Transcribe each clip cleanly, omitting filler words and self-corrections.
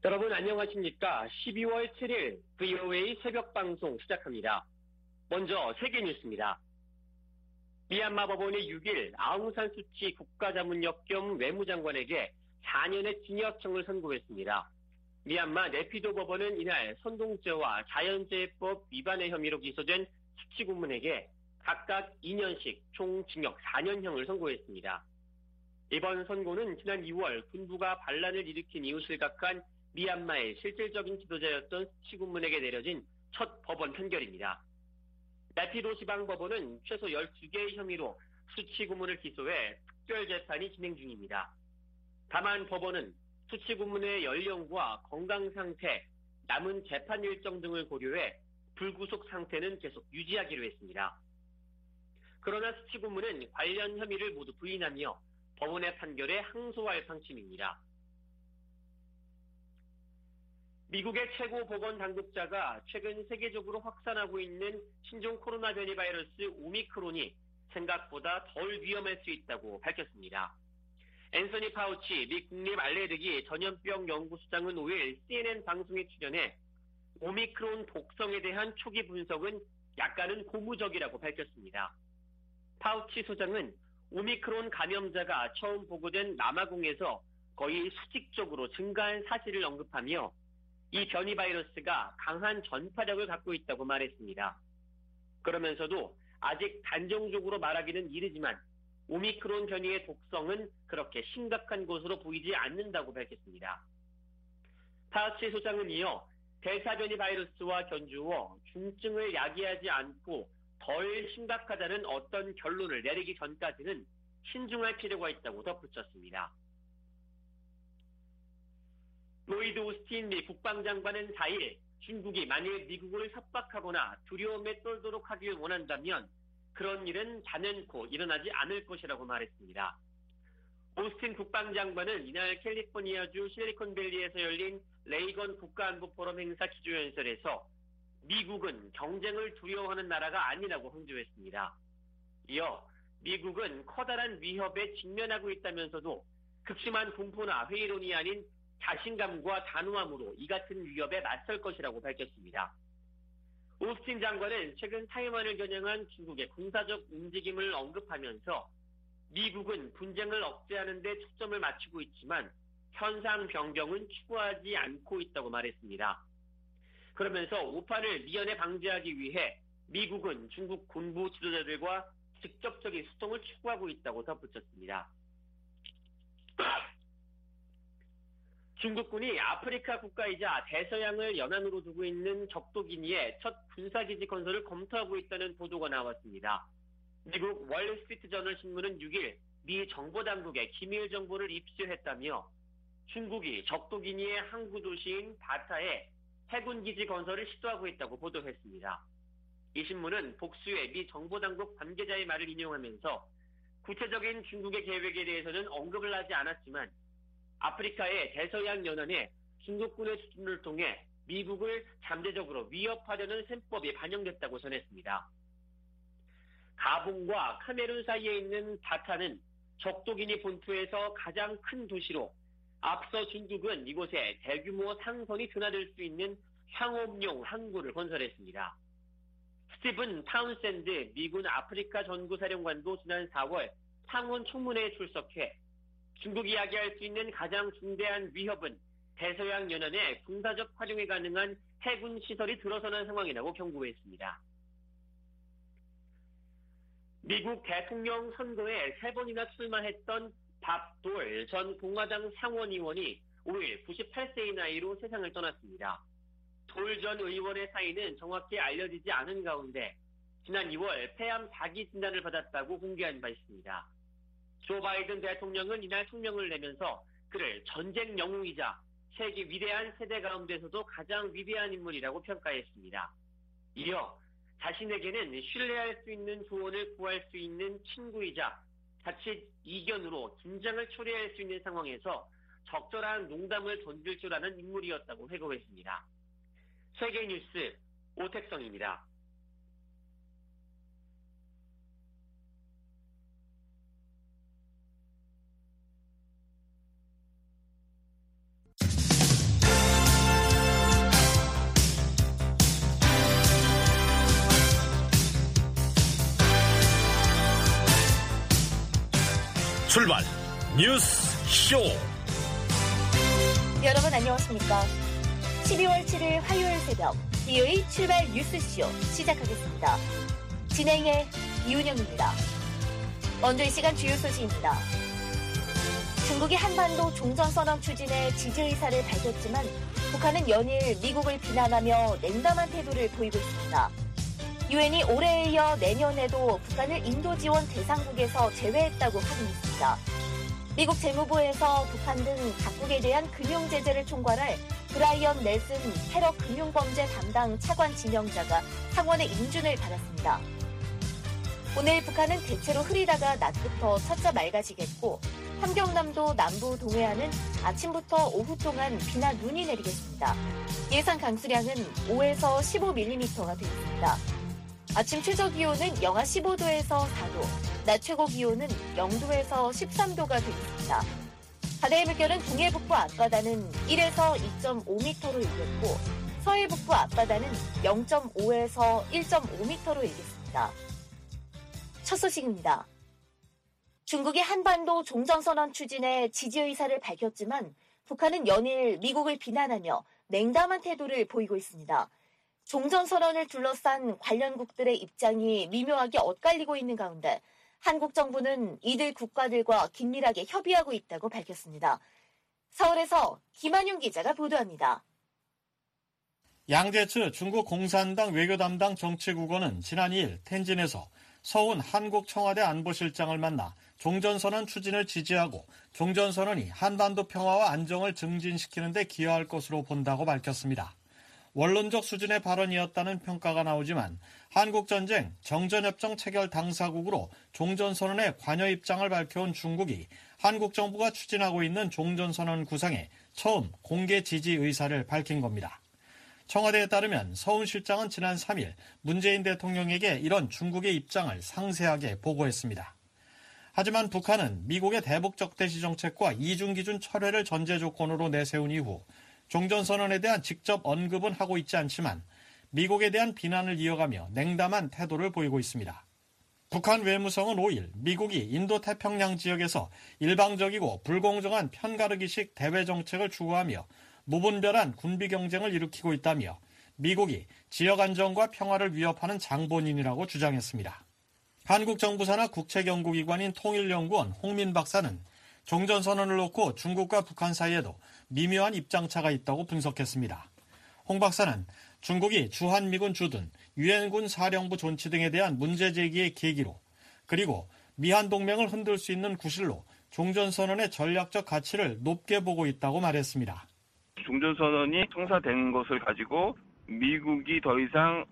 여러분 안녕하십니까? 12월 7일 VOA 새벽 방송 시작합니다. 먼저 세계 뉴스입니다. 미얀마 법원이 6일 아웅산 수치 국가자문역 겸 외무장관에게 4년의 징역형을 선고했습니다. 미얀마 네피도 법원은 이날 선동죄와 자연재해법 위반의 혐의로 기소된 수치 고문에게 각각 2년씩 총 징역 4년형을 선고했습니다. 이번 선고는 지난 2월 군부가 반란을 일으킨 이웃을 각한 미얀마의 실질적인 지도자였던 수치 고문에게 내려진 첫 법원 판결입니다. 네피도 지방법원은 최소 12개의 혐의로 수치 고문을 기소해 특별재판이 진행 중입니다. 다만 법원은 수치 고문의 연령과 건강 상태, 남은 재판 일정 등을 고려해 불구속 상태는 계속 유지하기로 했습니다. 그러나 수치 고문은 관련 혐의를 모두 부인하며 법원의 판결에 항소할 방침입니다. 미국의 최고 보건 당국자가 최근 세계적으로 확산하고 있는 신종 코로나 변이 바이러스 오미크론이 생각보다 덜 위험할 수 있다고 밝혔습니다. 앤서니 파우치 미 국립알레르기 전염병 연구소장은 5일 CNN 방송에 출연해 오미크론 독성에 대한 초기 분석은 약간은 고무적이라고 밝혔습니다. 파우치 소장은 오미크론 감염자가 처음 보고된 남아공에서 거의 수직적으로 증가한 사실을 언급하며 이 변이 바이러스가 강한 전파력을 갖고 있다고 말했습니다. 그러면서도 아직 단정적으로 말하기는 이르지만 오미크론 변이의 독성은 그렇게 심각한 것으로 보이지 않는다고 밝혔습니다. 파우치 소장은 이어 델타 변이 바이러스와 견주어 중증을 야기하지 않고 덜 심각하다는 어떤 결론을 내리기 전까지는 신중할 필요가 있다고 덧붙였습니다. 로이드 오스틴 미 국방장관은 4일 중국이 만일 미국을 협박하거나 두려움에 떨도록 하길 원한다면 그런 일은 단연코 일어나지 않을 것이라고 말했습니다. 오스틴 국방장관은 이날 캘리포니아주 실리콘밸리에서 열린 레이건 국가안보 포럼 행사 기조연설에서 미국은 경쟁을 두려워하는 나라가 아니라고 강조했습니다. 이어 미국은 커다란 위협에 직면하고 있다면서도 극심한 공포나 회의론이 아닌 자신감과 단호함으로 이 같은 위협에 맞설 것이라고 밝혔습니다. 오스틴 장관은 최근 타이완을 겨냥한 중국의 군사적 움직임을 언급하면서 미국은 분쟁을 억제하는 데 초점을 맞추고 있지만 현상 변경은 추구하지 않고 있다고 말했습니다. 그러면서 오판을 미연에 방지하기 위해 미국은 중국 군부 지도자들과 직접적인 소통을 추구하고 있다고 덧붙였습니다. 중국군이 아프리카 국가이자 대서양을 연안으로 두고 있는 적도기니의 첫 군사기지 건설을 검토하고 있다는 보도가 나왔습니다. 미국 월스트리트저널 신문은 6일 미 정보당국에 기밀 정보를 입수했다며 중국이 적도기니의 항구 도시인 바타에 해군기지 건설을 시도하고 있다고 보도했습니다. 이 신문은 복수의 미 정보당국 관계자의 말을 인용하면서 구체적인 중국의 계획에 대해서는 언급을 하지 않았지만 아프리카의 대서양 연안에 중국군의 수준을 통해 미국을 잠재적으로 위협하려는 셈법이 반영됐다고 전했습니다. 가봉과 카메룬 사이에 있는 바타는 적도기니 본토에서 가장 큰 도시로 앞서 중국은 이곳에 대규모 상선이 드나들 수 있는 상업용 항구를 건설했습니다. 스티븐 타운샌드 미군 아프리카 전구사령관도 지난 4월 상원 청문회에 출석해 중국이 이야기할 수 있는 가장 중대한 위협은 대서양 연안에 군사적 활용이 가능한 해군 시설이 들어서는 상황이라고 경고했습니다. 미국 대통령 선거에 3번이나 출마했던 밥 돌 전 공화당 상원의원이 5일 98세의 나이로 세상을 떠났습니다. 돌 전 의원의 사인은 정확히 알려지지 않은 가운데 지난 2월 폐암 4기 진단을 받았다고 공개한 바 있습니다. 조 바이든 대통령은 이날 성명을 내면서 그를 전쟁 영웅이자 세계 위대한 세대 가운데서도 가장 위대한 인물이라고 평가했습니다. 이어 자신에게는 신뢰할 수 있는 조언을 구할 수 있는 친구이자 자칫 이견으로 긴장을 초래할 수 있는 상황에서 적절한 농담을 던질 줄 아는 인물이었다고 회고했습니다. 세계뉴스 오택성입니다. 출발 뉴스 쇼. 여러분 안녕하십니까? 12월 7일 화요일 새벽 BOA 출발 뉴스쇼 시작하겠습니다. 진행의 이은영입니다. 먼저 이 시간 주요 소식입니다. 중국이 한반도 종전선언 추진에 지지 의사를 밝혔지만 북한은 연일 미국을 비난하며 냉담한 태도를 보이고 있습니다. 유엔이 올해에 이어 내년에도 북한을 인도 지원 대상국에서 제외했다고 확인했습니다. 미국 재무부에서 북한 등 각국에 대한 금융 제재를 총괄할 브라이언 넬슨 테러 금융범죄 담당 차관 지명자가 상원의 인준을 받았습니다. 오늘 북한은 대체로 흐리다가 낮부터 차차 맑아지겠고 함경남도 남부 동해안은 아침부터 오후 동안 비나 눈이 내리겠습니다. 예상 강수량은 5에서 15mm가 되겠습니다. 아침 최저 기온은 영하 15도에서 4도, 낮 최고 기온은 0도에서 13도가 되겠습니다. 바다의 물결은 동해 북부 앞바다는 1에서 2.5m로 일겠고 서해 북부 앞바다는 0.5에서 1.5m로 일겠습니다. 첫 소식입니다. 중국이 한반도 종전선언 추진에 지지 의사를 밝혔지만 북한은 연일 미국을 비난하며 냉담한 태도를 보이고 있습니다. 종전선언을 둘러싼 관련국들의 입장이 미묘하게 엇갈리고 있는 가운데 한국 정부는 이들 국가들과 긴밀하게 협의하고 있다고 밝혔습니다. 서울에서 김한용 기자가 보도합니다. 양재츠 중국 공산당 외교담당 정치국원은 지난 2일 텐진에서 서훈 한국 청와대 안보실장을 만나 종전선언 추진을 지지하고 종전선언이 한반도 평화와 안정을 증진시키는 데 기여할 것으로 본다고 밝혔습니다. 원론적 수준의 발언이었다는 평가가 나오지만 한국전쟁 정전협정 체결 당사국으로 종전선언에 관여 입장을 밝혀온 중국이 한국 정부가 추진하고 있는 종전선언 구상에 처음 공개 지지 의사를 밝힌 겁니다. 청와대에 따르면 서훈 실장은 지난 3일 문재인 대통령에게 이런 중국의 입장을 상세하게 보고했습니다. 하지만 북한은 미국의 대북 적대시 정책과 이중기준 철회를 전제 조건으로 내세운 이후 종전선언에 대한 직접 언급은 하고 있지 않지만 미국에 대한 비난을 이어가며 냉담한 태도를 보이고 있습니다. 북한 외무성은 5일 미국이 인도태평양 지역에서 일방적이고 불공정한 편가르기식 대외 정책을 추구하며 무분별한 군비 경쟁을 일으키고 있다며 미국이 지역 안정과 평화를 위협하는 장본인이라고 주장했습니다. 한국 정부 산하 국책연구기관인 통일연구원 홍민 박사는 종전선언을 놓고 중국과 북한 사이에도 미묘한 입장차가 있다고 분석했습니다. 홍 박사는 중국이 주한미군 주둔, 유엔군 사령부 존치 등에 대한 문제 제기의 계기로 그리고 미한 동맹을 흔들 수 있는 구실로 종전선언의 전략적 가치를 높게 보고 있다고 말했습니다. 종전선언이 성사된 것을 가지고 미국이 더 이상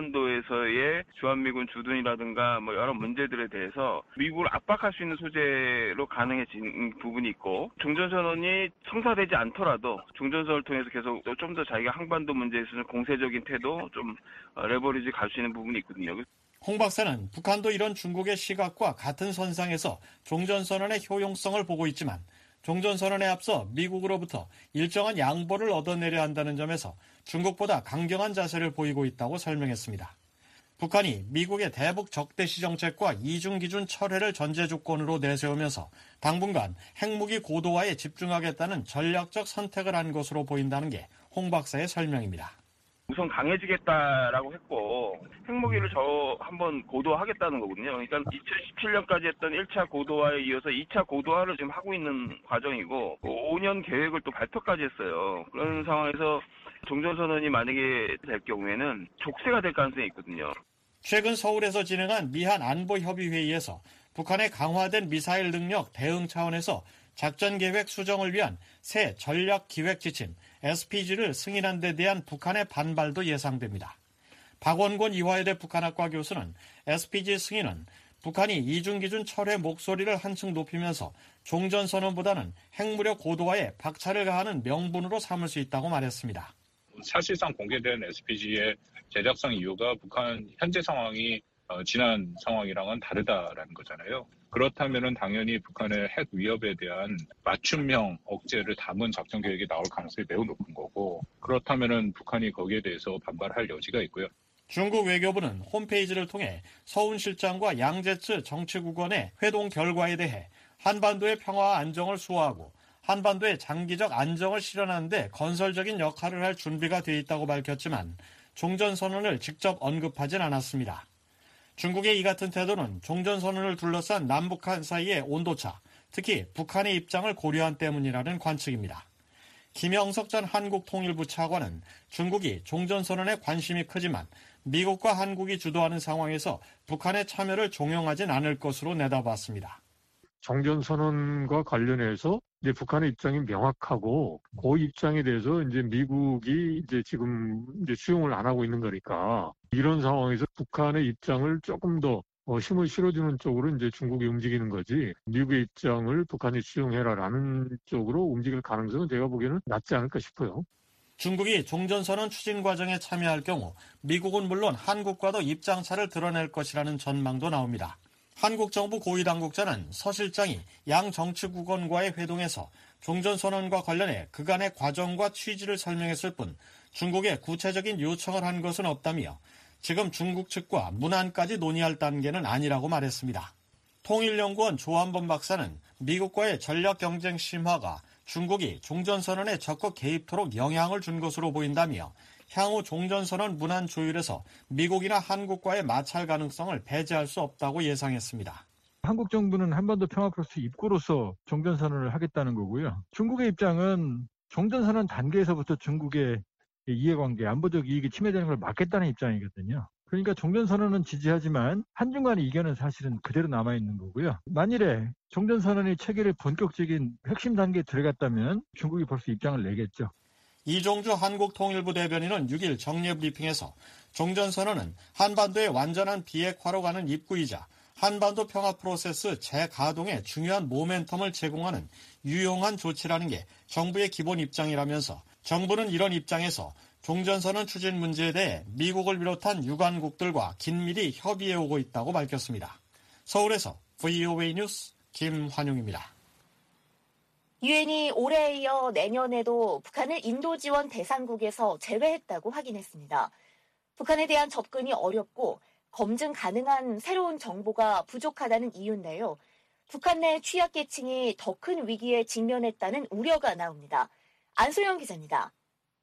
한반도에서의 주한미군 주둔이라든가 여러 문제들에 대해서 미국을 압박할 수 있는 소재로 가능해진 부분이 있고 종전선언이 성사되지 않더라도 종전선언을 통해서 계속 좀 더 자기가 한반도 문제에 있어서 공세적인 태도 좀 레버리지 갈 수 있는 부분이 있거든요. 홍 박사는 북한도 이런 중국의 시각과 같은 선상에서 종전선언의 효용성을 보고 있지만 종전선언에 앞서 미국으로부터 일정한 양보를 얻어내려 한다는 점에서 중국보다 강경한 자세를 보이고 있다고 설명했습니다. 북한이 미국의 대북 적대시 정책과 이중기준 철회를 전제 조건으로 내세우면서 당분간 핵무기 고도화에 집중하겠다는 전략적 선택을 한 것으로 보인다는 게 홍 박사의 설명입니다. 우선 강해지겠다라고 했고 핵무기를 한번 고도화하겠다는 거거든요. 그러니까 2017년까지 했던 1차 고도화에 이어서 2차 고도화를 지금 하고 있는 과정이고 5년 계획을 또 발표까지 했어요. 그런 상황에서 종전선언이 만약에 될 경우에는 족쇄가 될 가능성이 있거든요. 최근 서울에서 진행한 미한 안보협의회의에서 북한의 강화된 미사일 능력 대응 차원에서 작전계획 수정을 위한 새 전략기획지침 SPG를 승인한 데 대한 북한의 반발도 예상됩니다. 박원곤 이화여대 북한학과 교수는 SPG 승인은 북한이 이중기준 철회 목소리를 한층 높이면서 종전선언보다는 핵무력 고도화에 박차를 가하는 명분으로 삼을 수 있다고 말했습니다. 사실상 공개된 SPG의 제작상 이유가 북한 현재 상황이 지난 상황이랑은 다르다라는 거잖아요. 그렇다면은 당연히 북한의 핵 위협에 대한 맞춤형 억제를 담은 작전 계획이 나올 가능성이 매우 높은 거고, 그렇다면은 북한이 거기에 대해서 반발할 여지가 있고요. 중국 외교부는 홈페이지를 통해 서훈 실장과 양재츠 정치국원의 회동 결과에 대해 한반도의 평화와 안정을 수호하고 한반도의 장기적 안정을 실현하는 데 건설적인 역할을 할 준비가 돼 있다고 밝혔지만 종전선언을 직접 언급하진 않았습니다. 중국의 이 같은 태도는 종전선언을 둘러싼 남북한 사이의 온도차, 특히 북한의 입장을 고려한 때문이라는 관측입니다. 김영석 전 한국통일부 차관은 중국이 종전선언에 관심이 크지만 미국과 한국이 주도하는 상황에서 북한의 참여를 종용하진 않을 것으로 내다봤습니다. 종전선언과 관련해서 이제 북한의 입장이 명확하고 그 입장에 대해서 이제 미국이 이제 지금 이제 수용을 안 하고 있는 거니까 이런 상황에서 북한의 입장을 조금 더 힘을 실어주는 쪽으로 이제 중국이 움직이는 거지 미국의 입장을 북한이 수용해라라는 쪽으로 움직일 가능성은 제가 보기에는 낮지 않을까 싶어요. 중국이 종전선언 추진 과정에 참여할 경우 미국은 물론 한국과도 입장차를 드러낼 것이라는 전망도 나옵니다. 한국 정부 고위 당국자는 서 실장이 양 정치국원과의 회동에서 종전선언과 관련해 그간의 과정과 취지를 설명했을 뿐 중국에 구체적인 요청을 한 것은 없다며 지금 중국 측과 문안까지 논의할 단계는 아니라고 말했습니다. 통일연구원 조한범 박사는 미국과의 전략 경쟁 심화가 중국이 종전선언에 적극 개입토록 영향을 준 것으로 보인다며 향후 종전선언 문안 조율에서 미국이나 한국과의 마찰 가능성을 배제할 수 없다고 예상했습니다. 한국 정부는 한반도 평화 프로세스 입구로서 종전선언을 하겠다는 거고요. 중국의 입장은 종전선언 단계에서부터 중국의 이해관계, 안보적 이익이 침해되는 걸 막겠다는 입장이거든요. 그러니까 종전선언은 지지하지만 한중간의 이견은 사실은 그대로 남아있는 거고요. 만일에 종전선언의 체결의 본격적인 핵심 단계에 들어갔다면 중국이 벌써 입장을 내겠죠. 이종주 한국통일부 대변인은 6일 정례 브리핑에서 종전선언은 한반도의 완전한 비핵화로 가는 입구이자 한반도 평화 프로세스 재가동에 중요한 모멘텀을 제공하는 유용한 조치라는 게 정부의 기본 입장이라면서 정부는 이런 입장에서 종전선언 추진 문제에 대해 미국을 비롯한 유관국들과 긴밀히 협의해오고 있다고 밝혔습니다. 서울에서 VOA 뉴스 김환용입니다. 유엔이 올해에 이어 내년에도 북한을 인도 지원 대상국에서 제외했다고 확인했습니다. 북한에 대한 접근이 어렵고 검증 가능한 새로운 정보가 부족하다는 이유인데요. 북한 내 취약계층이 더 큰 위기에 직면했다는 우려가 나옵니다. 안소영 기자입니다.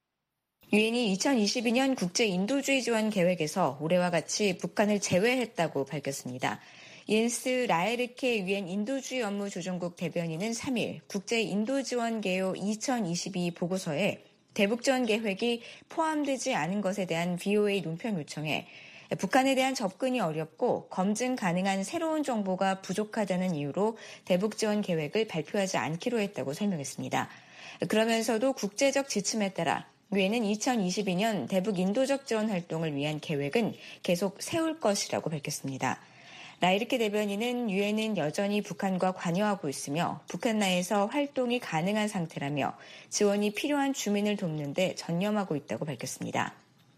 유엔이 2022년 국제 인도주의 지원 계획에서 올해와 같이 북한을 제외했다고 밝혔습니다. 옌스 라에르케 유엔 인도주의 업무 조정국 대변인은 3일 국제 인도지원 개요 2022 보고서에 대북지원 계획이 포함되지 않은 것에 대한 VOA 논평 요청에 북한에 대한 접근이 어렵고 검증 가능한 새로운 정보가 부족하다는 이유로 대북지원 계획을 발표하지 않기로 했다고 설명했습니다. 그러면서도 국제적 지침에 따라 유엔은 2022년 대북 인도적 지원 활동을 위한 계획은 계속 세울 것이라고 밝혔습니다. 라이르케 대변인은 유엔은 여전히 북한과 관여하고 있으며 북한 내에서 활동이 가능한 상태라며 지원이 필요한 주민을 돕는 데 전념하고 있다고 밝혔습니다.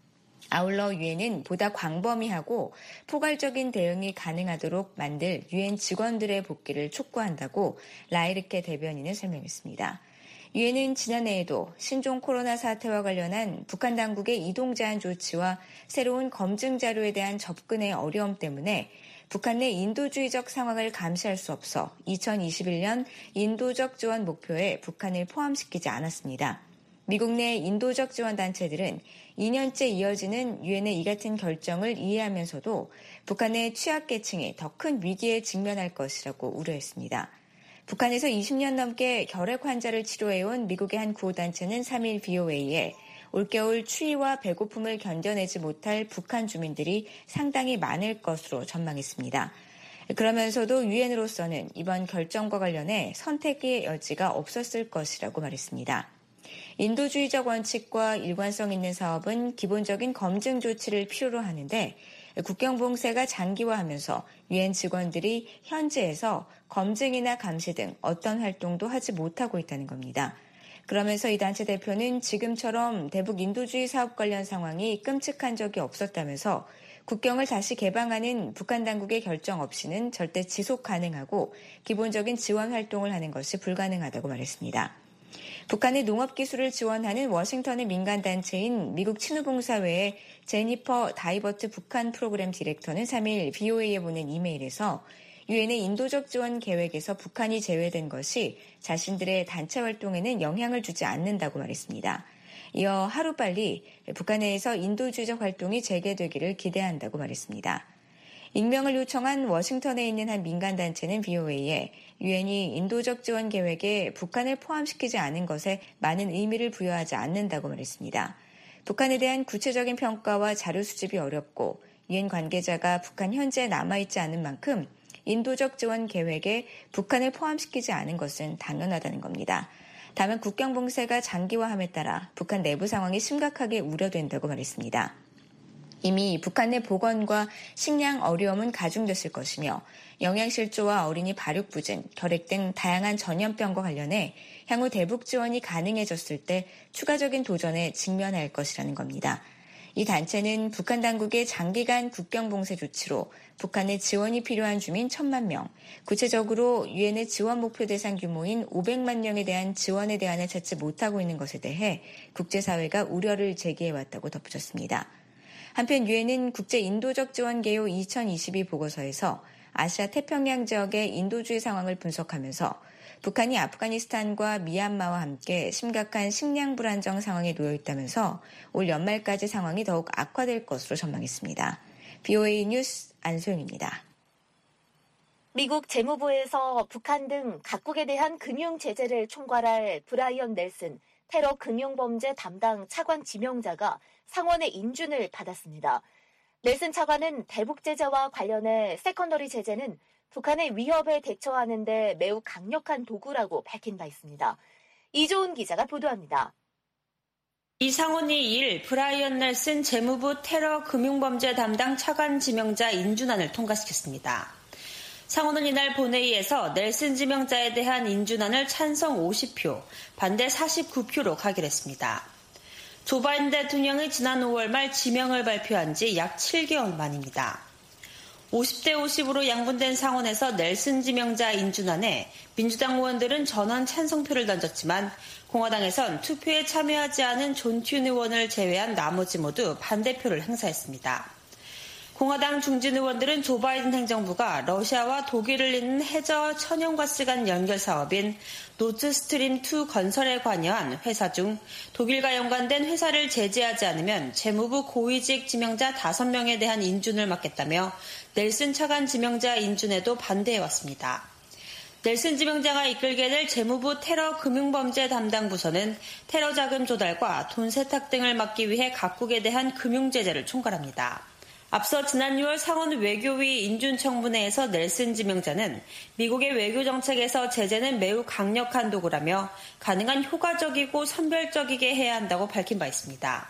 아울러 유엔은 보다 광범위하고 포괄적인 대응이 가능하도록 만들 유엔 직원들의 복귀를 촉구한다고 라이르케 대변인은 설명했습니다. 유엔은 지난해에도 신종 코로나 사태와 관련한 북한 당국의 이동 제한 조치와 새로운 검증 자료에 대한 접근의 어려움 때문에 북한 내 인도주의적 상황을 감시할 수 없어 2021년 인도적 지원 목표에 북한을 포함시키지 않았습니다. 미국 내 인도적 지원 단체들은 2년째 이어지는 유엔의 이 같은 결정을 이해하면서도 북한의 취약계층이 더 큰 위기에 직면할 것이라고 우려했습니다. 북한에서 20년 넘게 결핵 환자를 치료해온 미국의 한 구호단체는 3일 VOA에 올겨울 추위와 배고픔을 견뎌내지 못할 북한 주민들이 상당히 많을 것으로 전망했습니다. 그러면서도 유엔으로서는 이번 결정과 관련해 선택의 여지가 없었을 것이라고 말했습니다. 인도주의적 원칙과 일관성 있는 사업은 기본적인 검증 조치를 필요로 하는데 국경 봉쇄가 장기화하면서 유엔 직원들이 현지에서 검증이나 감시 등 어떤 활동도 하지 못하고 있다는 겁니다. 그러면서 이 단체 대표는 지금처럼 대북 인도주의 사업 관련 상황이 끔찍한 적이 없었다면서 국경을 다시 개방하는 북한 당국의 결정 없이는 절대 지속 가능하고 기본적인 지원 활동을 하는 것이 불가능하다고 말했습니다. 북한의 농업기술을 지원하는 워싱턴의 민간단체인 미국 친우봉사회의 제니퍼 다이버트 북한 프로그램 디렉터는 3일 VOA에 보낸 이메일에서 유엔의 인도적 지원 계획에서 북한이 제외된 것이 자신들의 단체 활동에는 영향을 주지 않는다고 말했습니다. 이어 하루빨리 북한 내에서 인도주의적 활동이 재개되기를 기대한다고 말했습니다. 익명을 요청한 워싱턴에 있는 한 민간단체는 VOA에 유엔이 인도적 지원 계획에 북한을 포함시키지 않은 것에 많은 의미를 부여하지 않는다고 말했습니다. 북한에 대한 구체적인 평가와 자료 수집이 어렵고 유엔 관계자가 북한 현지에 남아있지 않은 만큼 인도적 지원 계획에 북한을 포함시키지 않은 것은 당연하다는 겁니다. 다만 국경 봉쇄가 장기화함에 따라 북한 내부 상황이 심각하게 우려된다고 말했습니다. 이미 북한 내 보건과 식량 어려움은 가중됐을 것이며 영양실조와 어린이 발육부진, 결핵 등 다양한 전염병과 관련해 향후 대북 지원이 가능해졌을 때 추가적인 도전에 직면할 것이라는 겁니다. 이 단체는 북한 당국의 장기간 국경 봉쇄 조치로 북한에 지원이 필요한 주민 1,000만 명, 구체적으로 유엔의 지원 목표 대상 규모인 500만 명에 대한 지원의 대안을 찾지 못하고 있는 것에 대해 국제사회가 우려를 제기해왔다고 덧붙였습니다. 한편 유엔은 국제인도적 지원 개요 2022 보고서에서 아시아 태평양 지역의 인도주의 상황을 분석하면서 북한이 아프가니스탄과 미얀마와 함께 심각한 식량 불안정 상황에 놓여 있다면서 올 연말까지 상황이 더욱 악화될 것으로 전망했습니다. VOA 뉴스 안소영입니다. 미국 재무부에서 북한 등 각국에 대한 금융 제재를 총괄할 브라이언 넬슨 테러 금융범죄 담당 차관 지명자가 상원의 인준을 받았습니다. 넬슨 차관은 대북 제재와 관련해 세컨더리 제재는 북한의 위협에 대처하는 데 매우 강력한 도구라고 밝힌 바 있습니다. 이조은 기자가 보도합니다. 이 상원이 2일 브라이언 넬슨 재무부 테러 금융범죄 담당 차관 지명자 인준안을 통과시켰습니다. 상원은 이날 본회의에서 넬슨 지명자에 대한 인준안을 찬성 50표, 반대 49표로 가결했습니다. 조 바이든 대통령이 지난 5월 말 지명을 발표한 지 약 7개월 만입니다. 50대 50으로 양분된 상원에서 넬슨 지명자 인준안에 민주당 의원들은 전원 찬성표를 던졌지만 공화당에선 투표에 참여하지 않은 존 튠 의원을 제외한 나머지 모두 반대표를 행사했습니다. 공화당 중진 의원들은 조 바이든 행정부가 러시아와 독일을 잇는 해저 천연가스 간 연결 사업인 노드스트림2 건설에 관여한 회사 중 독일과 연관된 회사를 제재하지 않으면 재무부 고위직 지명자 5명에 대한 인준을 막겠다며 넬슨 차관 지명자 인준에도 반대해왔습니다. 넬슨 지명자가 이끌게 될 재무부 테러 금융범죄 담당 부서는 테러 자금 조달과 돈 세탁 등을 막기 위해 각국에 대한 금융 제재를 총괄합니다. 앞서 지난 6월 상원 외교위 인준청문회에서 넬슨 지명자는 미국의 외교 정책에서 제재는 매우 강력한 도구라며 가능한 효과적이고 선별적이게 해야 한다고 밝힌 바 있습니다.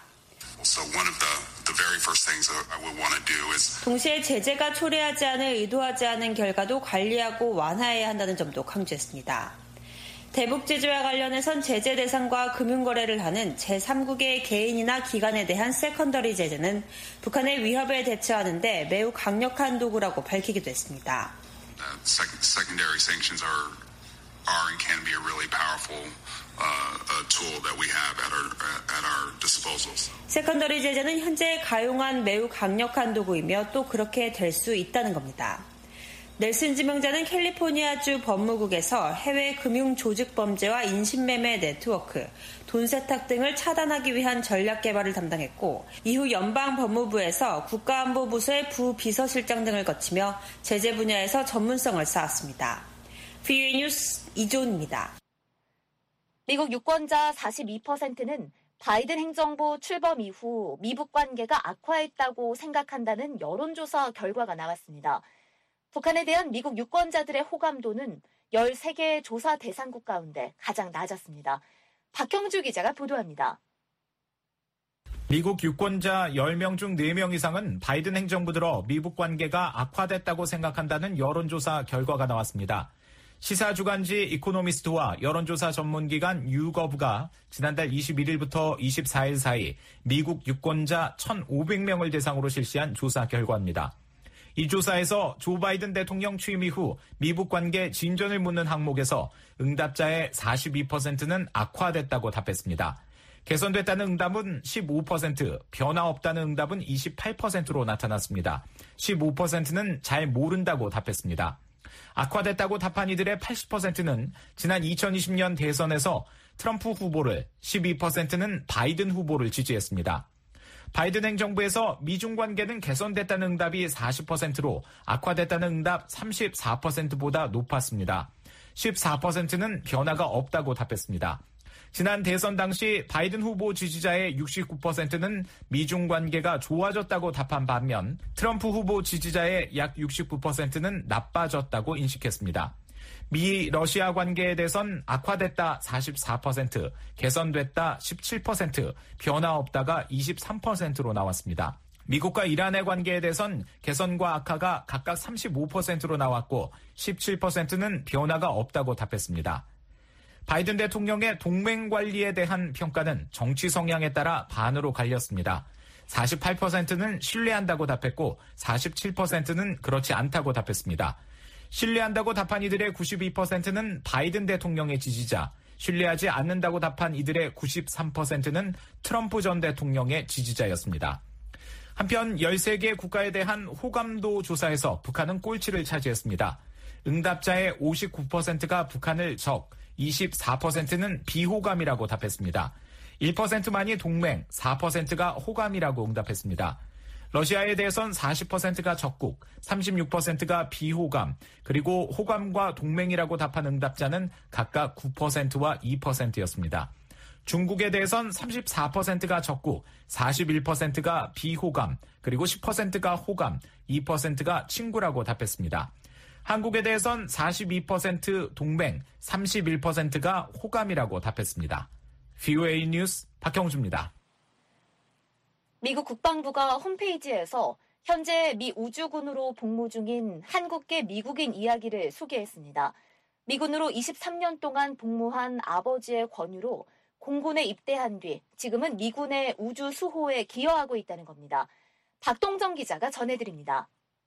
동시에 제재가 초래하지 않을 의도하지 않은 결과도 관리하고 완화해야 한다는 점도 강조했습니다. 대북 제재와 관련해선 제재 대상과 금융거래를 하는 제3국의 개인이나 기관에 대한 세컨더리 제재는 북한의 위협에 대처하는 데 매우 강력한 도구라고 밝히기도 했습니다. Secondary sanctions are and can be a really powerful tool that we have at our disposals. 세컨더리 제재는 현재 가용한 매우 강력한 도구이며 또 그렇게 될 수 있다는 겁니다. 넬슨 지명자는 캘리포니아주 법무국에서 해외 금융 조직 범죄와 인신매매 네트워크, 돈 세탁 등을 차단하기 위한 전략 개발을 담당했고 이후 연방 법무부에서 국가안보부서의 부비서실장 등을 거치며 제재 분야에서 전문성을 쌓았습니다. VOA 뉴스 이조은입니다. 미국 유권자 42%는 바이든 행정부 출범 이후 미북 관계가 악화했다고 생각한다는 여론조사 결과가 나왔습니다. 북한에 대한 미국 유권자들의 호감도는 13개의 조사 대상국 가운데 가장 낮았습니다. 박형주 기자가 보도합니다. 미국 유권자 10명 중 4명 이상은 바이든 행정부 들어 미북 관계가 악화됐다고 생각한다는 여론조사 결과가 나왔습니다. 시사주간지 이코노미스트와 여론조사 전문기관 유거브가 지난달 21일부터 24일 사이 미국 유권자 1,500명을 대상으로 실시한 조사 결과입니다. 이 조사에서 조 바이든 대통령 취임 이후 미북 관계 진전을 묻는 항목에서 응답자의 42%는 악화됐다고 답했습니다. 개선됐다는 응답은 15%, 변화 없다는 응답은 28%로 나타났습니다. 15%는 잘 모른다고 답했습니다. 악화됐다고 답한 이들의 80%는 지난 2020년 대선에서 트럼프 후보를, 12%는 바이든 후보를 지지했습니다. 바이든 행정부에서 미중 관계는 개선됐다는 응답이 40%로 악화됐다는 응답 34%보다 높았습니다. 14%는 변화가 없다고 답했습니다. 지난 대선 당시 바이든 후보 지지자의 69%는 미중 관계가 좋아졌다고 답한 반면 트럼프 후보 지지자의 약 69%는 나빠졌다고 인식했습니다. 미 러시아 관계에 대해선 악화됐다 44%, 개선됐다 17%, 변화 없다가 23%로 나왔습니다. 미국과 이란의 관계에 대해선 개선과 악화가 각각 35%로 나왔고 17%는 변화가 없다고 답했습니다. 바이든 대통령의 동맹 관리에 대한 평가는 정치 성향에 따라 반으로 갈렸습니다. 48%는 신뢰한다고 답했고 47%는 그렇지 않다고 답했습니다. 신뢰한다고 답한 이들의 92%는 바이든 대통령의 지지자, 신뢰하지 않는다고 답한 이들의 93%는 트럼프 전 대통령의 지지자였습니다. 한편 13개 국가에 대한 호감도 조사에서 북한은 꼴찌를 차지했습니다. 응답자의 59%가 북한을 적, 24%는 비호감이라고 답했습니다. 1%만이 동맹, 4%가 호감이라고 응답했습니다. 러시아에 대해선 40%가 적국, 36%가 비호감, 그리고 호감과 동맹이라고 답한 응답자는 각각 9%와 2%였습니다. 중국에 대해선 34%가 적국, 41%가 비호감, 그리고 10%가 호감, 2%가 친구라고 답했습니다. 한국에 대해선 42% 동맹, 31%가 호감이라고 답했습니다. VOA 뉴스 박형주입니다. 미국 국방부가 홈페이지에서 현재 미 우주군으로 복무 중인 한국계 미국인 이야기를 소개했습니다. 미군으로 23년 동안 복무한 아버지의 권유로 공군에 입대한 뒤 지금은 미군의 우주 수호에 기여하고 있다는 겁니다. 박동정 기자가 전해드립니다.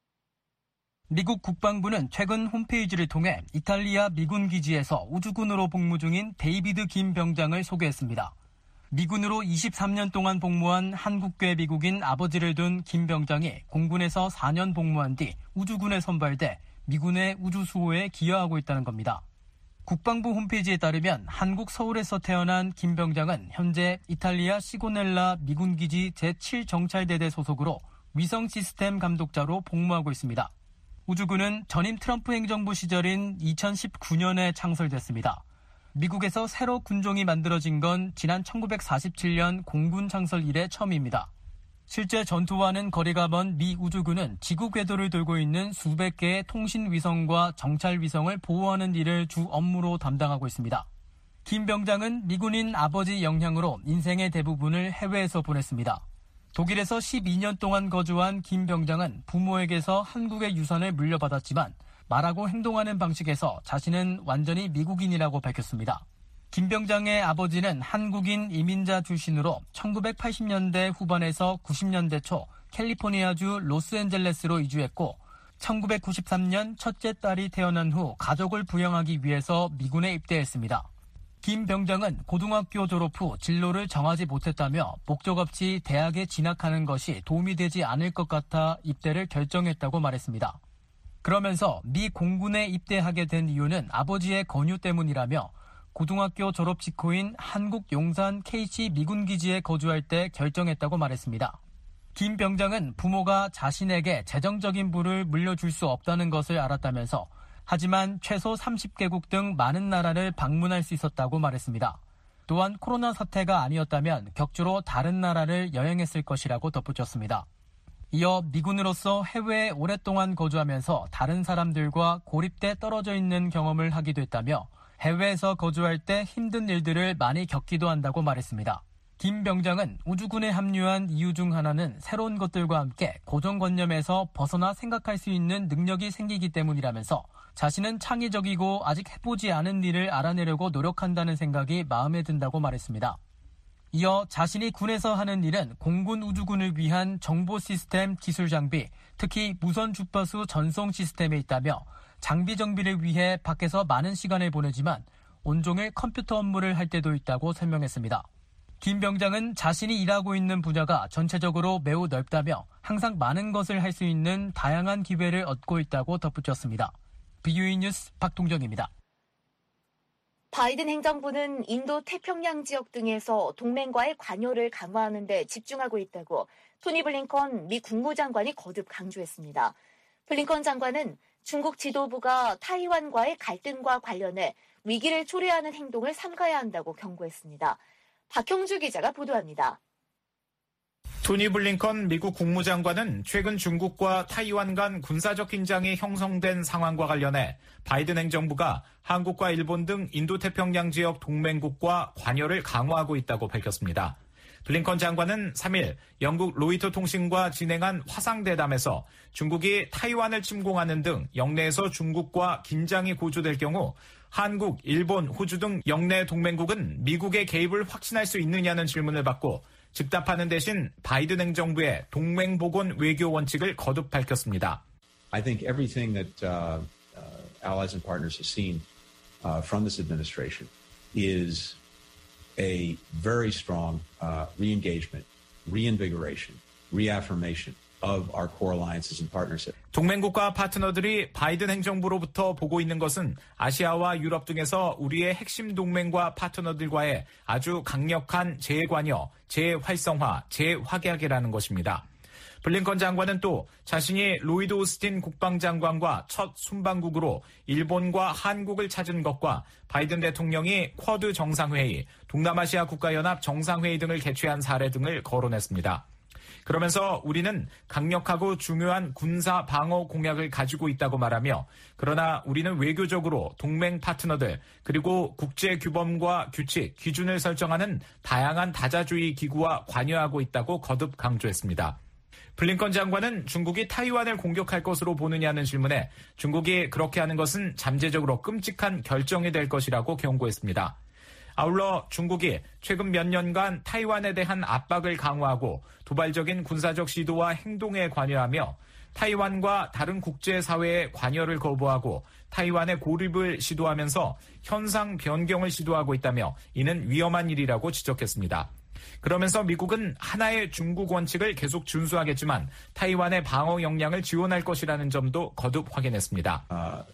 미국 국방부는 최근 홈페이지를 통해 이탈리아 미군 기지에서 우주군으로 복무 중인 데이비드 김 병장을 소개했습니다. 미군으로 23년 동안 복무한 한국계 미국인 아버지를 둔 김 병장이 공군에서 4년 복무한 뒤 우주군에 선발돼 미군의 우주수호에 기여하고 있다는 겁니다. 국방부 홈페이지에 따르면 한국 서울에서 태어난 김 병장은 현재 이탈리아 시고넬라 미군기지 제7정찰대대 소속으로 위성 시스템 감독자로 복무하고 있습니다. 우주군은 전임 트럼프 행정부 시절인 2019년에 창설됐습니다. 미국에서 새로 군종이 만들어진 건 지난 1947년 공군 창설 이래 처음입니다. 실제 전투와는 거리가 먼 미 우주군은 지구 궤도를 돌고 있는 수백 개의 통신 위성과 정찰 위성을 보호하는 일을 주 업무로 담당하고 있습니다. 김 병장은 미군인 아버지 영향으로 인생의 대부분을 해외에서 보냈습니다. 독일에서 12년 동안 거주한 김 병장은 부모에게서 한국의 유산을 물려받았지만 말하고 행동하는 방식에서 자신은 완전히 미국인이라고 밝혔습니다. 김 병장의 아버지는 한국인 이민자 출신으로 1980년대 후반에서 90년대 초 캘리포니아주 로스앤젤레스로 이주했고 1993년 첫째 딸이 태어난 후 가족을 부양하기 위해서 미군에 입대했습니다. 김 병장은 고등학교 졸업 후 진로를 정하지 못했다며 목적 없이 대학에 진학하는 것이 도움이 되지 않을 것 같아 입대를 결정했다고 말했습니다. 그러면서 미 공군에 입대하게 된 이유는 아버지의 권유 때문이라며 고등학교 졸업 직후인 한국 용산 KC 미군기지에 거주할 때 결정했다고 말했습니다. 김 병장은 부모가 자신에게 재정적인 부를 물려줄 수 없다는 것을 알았다면서 하지만 최소 30개국 등 많은 나라를 방문할 수 있었다고 말했습니다. 또한 코로나 사태가 아니었다면 격주로 다른 나라를 여행했을 것이라고 덧붙였습니다. 이어 미군으로서 해외에 오랫동안 거주하면서 다른 사람들과 고립돼 떨어져 있는 경험을 하기도 했다며 해외에서 거주할 때 힘든 일들을 많이 겪기도 한다고 말했습니다. 김 병장은 우주군에 합류한 이유 중 하나는 새로운 것들과 함께 고정관념에서 벗어나 생각할 수 있는 능력이 생기기 때문이라면서 자신은 창의적이고 아직 해보지 않은 일을 알아내려고 노력한다는 생각이 마음에 든다고 말했습니다. 이어 자신이 군에서 하는 일은 공군 우주군을 위한 정보 시스템 기술 장비, 특히 무선 주파수 전송 시스템에 있다며 장비 정비를 위해 밖에서 많은 시간을 보내지만 온종일 컴퓨터 업무를 할 때도 있다고 설명했습니다. 김 병장은 자신이 일하고 있는 분야가 전체적으로 매우 넓다며 항상 많은 것을 할 수 있는 다양한 기회를 얻고 있다고 덧붙였습니다. VOA 뉴스 박동정입니다. 바이든 행정부는 인도 태평양 지역 등에서 동맹과의 관여를 강화하는 데 집중하고 있다고 토니 블링컨 미 국무장관이 거듭 강조했습니다. 블링컨 장관은 중국 지도부가 타이완과의 갈등과 관련해 위기를 초래하는 행동을 삼가야 한다고 경고했습니다. 박형주 기자가 보도합니다. 토니 블링컨 미국 국무장관은 최근 중국과 타이완 간 군사적 긴장이 형성된 상황과 관련해 바이든 행정부가 한국과 일본 등 인도태평양 지역 동맹국과 관여를 강화하고 있다고 밝혔습니다. 블링컨 장관은 3일 영국 로이터 통신과 진행한 화상대담에서 중국이 타이완을 침공하는 등 영내에서 중국과 긴장이 고조될 경우 한국, 일본, 호주 등 영내 동맹국은 미국의 개입을 확신할 수 있느냐는 질문을 받고 즉답하는 대신 바이든 행정부의 동맹복원 외교 원칙을 거듭 밝혔습니다. I think everything that allies and partners have seen from this administration is a very strong re-engagement, reinvigoration, reaffirmation of our core alliances and partnerships. 동맹국가 파트너들이 바이든 행정부로부터 보고 있는 것은 아시아와 유럽 등에서 우리의 핵심 동맹과 파트너들과의 아주 강력한 재관여, 재활성화, 재확약이라는 것입니다. 블링컨 장관은 또 자신이 로이드 오스틴 국방장관과 첫 순방국으로 일본과 한국을 찾은 것과 바이든 대통령이 쿼드 정상회의, 동남아시아 국가연합 정상회의 등을 개최한 사례 등을 거론했습니다. 그러면서 우리는 강력하고 중요한 군사 방어 공약을 가지고 있다고 말하며 그러나 우리는 외교적으로 동맹 파트너들 그리고 국제 규범과 규칙, 기준을 설정하는 다양한 다자주의 기구와 관여하고 있다고 거듭 강조했습니다. 블링컨 장관은 중국이 타이완을 공격할 것으로 보느냐는 질문에 중국이 그렇게 하는 것은 잠재적으로 끔찍한 결정이 될 것이라고 경고했습니다. 아울러 중국이 최근 몇 년간 타이완에 대한 압박을 강화하고 도발적인 군사적 시도와 행동에 관여하며 타이완과 다른 국제사회의 관여를 거부하고 타이완의 고립을 시도하면서 현상 변경을 시도하고 있다며 이는 위험한 일이라고 지적했습니다. 그러면서 미국은 하나의 중국 원칙을 계속 준수하겠지만 타이완의 방어 역량을 지원할 것이라는 점도 거듭 확인했습니다.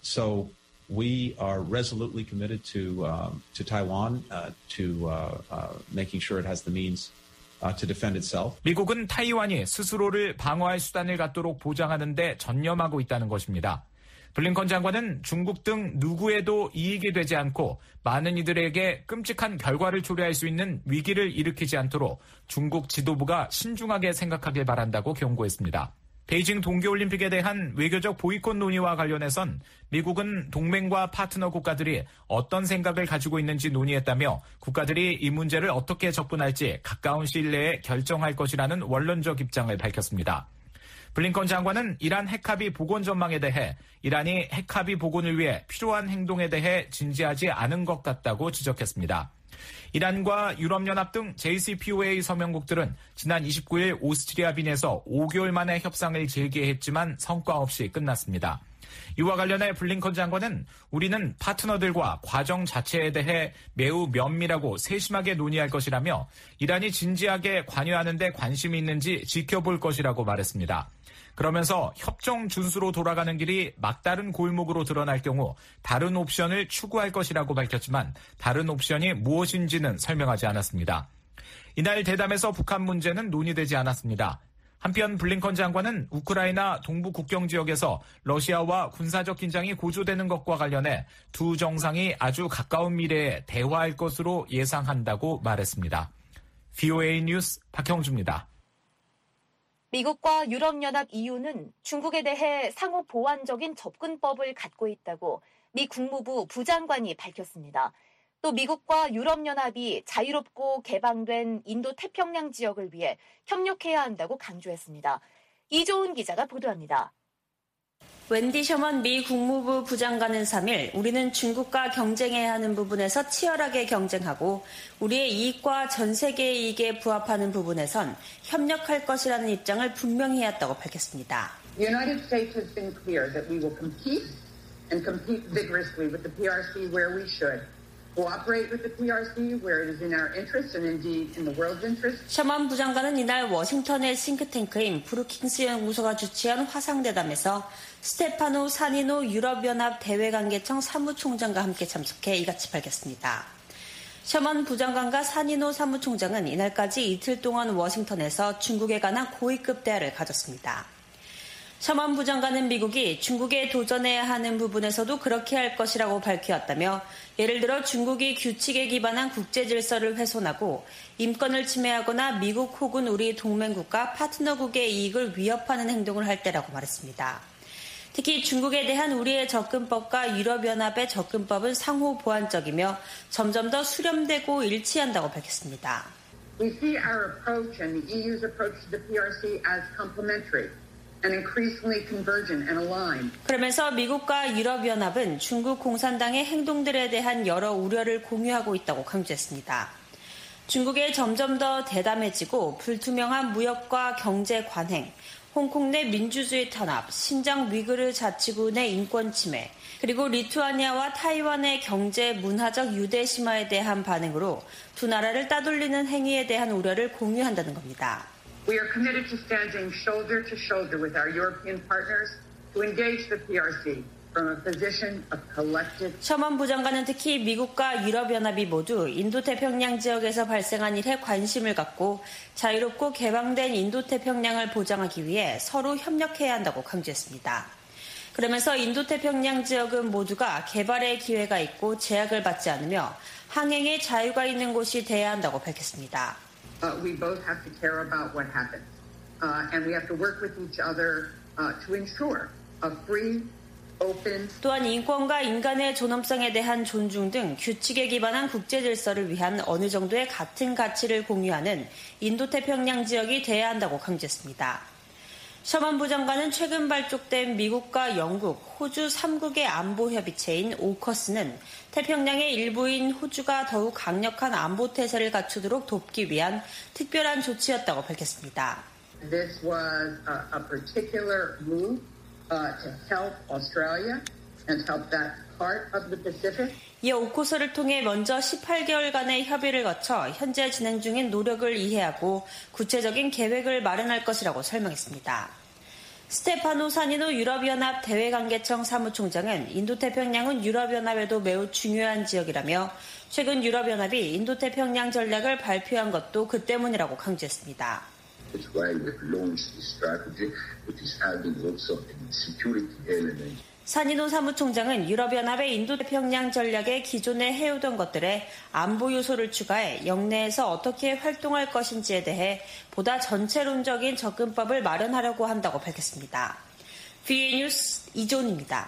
We are resolutely committed to Taiwan, to making sure it has the means to defend itself. 미국은 타이완이 스스로를 방어할 수단을 갖도록 보장하는 데 전념하고 있다는 것입니다. 블링컨 장관은 중국 등 누구에도 이익이 되지 않고 많은 이들에게 끔찍한 결과를 초래할 수 있는 위기를 일으키지 않도록 중국 지도부가 신중하게 생각하길 바란다고 경고했습니다. 베이징 동계올림픽에 대한 외교적 보이콧 논의와 관련해선 미국은 동맹과 파트너 국가들이 어떤 생각을 가지고 있는지 논의했다며 국가들이 이 문제를 어떻게 접근할지 가까운 시일 내에 결정할 것이라는 원론적 입장을 밝혔습니다. 블링컨 장관은 이란 핵합의 복원 전망에 대해 이란이 핵합의 복원을 위해 필요한 행동에 대해 진지하지 않은 것 같다고 지적했습니다. 이란과 유럽연합 등 JCPOA 서명국들은 지난 29일 오스트리아 빈에서 5개월 만에 협상을 재개했지만 성과 없이 끝났습니다. 이와 관련해 블링컨 장관은 우리는 파트너들과 과정 자체에 대해 매우 면밀하고 세심하게 논의할 것이라며 이란이 진지하게 관여하는 데 관심이 있는지 지켜볼 것이라고 말했습니다. 그러면서 협정 준수로 돌아가는 길이 막다른 골목으로 드러날 경우 다른 옵션을 추구할 것이라고 밝혔지만 다른 옵션이 무엇인지는 설명하지 않았습니다. 이날 대담에서 북한 문제는 논의되지 않았습니다. 한편 블링컨 장관은 우크라이나 동부 국경 지역에서 러시아와 군사적 긴장이 고조되는 것과 관련해 두 정상이 아주 가까운 미래에 대화할 것으로 예상한다고 말했습니다. VOA 뉴스 박형주입니다. 미국과 유럽연합 EU는 중국에 대해 상호 보완적인 접근법을 갖고 있다고 미 국무부 부장관이 밝혔습니다. 또 미국과 유럽연합이 자유롭고 개방된 인도 태평양 지역을 위해 협력해야 한다고 강조했습니다. 이조은 기자가 보도합니다. 웬디 셔먼 미 국무부 부장관은 3일 우리는 중국과 경쟁해야 하는 부분에서 치열하게 경쟁하고 우리의 이익과 전 세계의 이익에 부합하는 부분에선 협력할 것이라는 입장을 분명히 해왔다고 밝혔습니다. The United States has been clear that we will compete and compete vigorously with the PRC where we should cooperate with the PRC where it is in our interest and indeed in the world's interest. 셔먼 부장관은 이날 워싱턴의 싱크탱크인 브루킹스 연구소가 주최한 화상대담에서 스테파노 사니노 유럽연합 대외관계청 사무총장과 함께 참석해 이같이 밝혔습니다. 셔먼 부장관과 사니노 사무총장은 이날까지 이틀 동안 워싱턴에서 중국에 관한 고위급 대화를 가졌습니다. 셔먼 부장관은 미국이 중국에 도전해야 하는 부분에서도 그렇게 할 것이라고 밝혀왔다며 예를 들어 중국이 규칙에 기반한 국제 질서를 훼손하고 인권을 침해하거나 미국 혹은 우리 동맹국가 파트너국의 이익을 위협하는 행동을 할 때라고 말했습니다. 특히 중국에 대한 우리의 접근법과 유럽연합의 접근법은 상호 보완적이며 점점 더 수렴되고 일치한다고 밝혔습니다. We see our approach and the EU's approach to the PRC as complementary. And increasingly convergent and aligned. 그러면서 미국과 유럽연합은 중국 공산당의 행동들에 대한 여러 우려를 공유하고 있다고 강조했습니다. 중국의 점점 더 대담해지고 불투명한 무역과 경제 관행, 홍콩 내 민주주의 탄압, 신장 위구르 자치구의 인권 침해, 그리고 리투아니아와 타이완의 경제, 문화적 유대 심화에 대한 반응으로 두 나라를 따돌리는 행위에 대한 우려를 공유한다는 겁니다. We are committed to standing shoulder to shoulder with our European partners to engage the PRC from a position of collective. 셔먼 부장관은 특히 미국과 유럽연합이 모두 인도태평양 지역에서 발생한 일에 관심을 갖고 자유롭고 개방된 인도태평양을 보장하기 위해 서로 협력해야 한다고 강조했습니다. 그러면서 인도태평양 지역은 모두가 개발의 기회가 있고 제약을 받지 않으며 항행의 자유가 있는 곳이 돼야 한다고 밝혔습니다. We both have to care about what happens, and we have to work with each other to ensure a free, open. 또한 인권과 인간의 존엄성에 대한 존중 등 규칙에 기반한 국제 질서를 위한 어느 정도의 같은 가치를 공유하는 인도태평양 지역이 돼야 한다고 강조했습니다. 셔먼 부장관은 최근 발족된 미국과 영국, 호주 3국의 안보협의체인 오커스는 태평양의 일부인 호주가 더욱 강력한 안보 태세를 갖추도록 돕기 위한 특별한 조치였다고 밝혔습니다. This was a particular move to help Australia and help that part of the Pacific. 이 오커스를 통해 먼저 18개월간의 협의를 거쳐 현재 진행 중인 노력을 이해하고 구체적인 계획을 마련할 것이라고 설명했습니다. 스테파노 사니노 유럽연합 대외관계청 사무총장은 인도태평양은 유럽연합에도 매우 중요한 지역이라며 최근 유럽연합이 인도태평양 전략을 발표한 것도 그 때문이라고 강조했습니다. That's why we've launched this strategy, which is having also a security element. 사니노 사무총장은 유럽연합의 인도태평양 전략에 기존에 해오던 것들에 안보 요소를 추가해 영내에서 어떻게 활동할 것인지에 대해 보다 전체론적인 접근법을 마련하려고 한다고 밝혔습니다. VA 뉴스 이존입니다.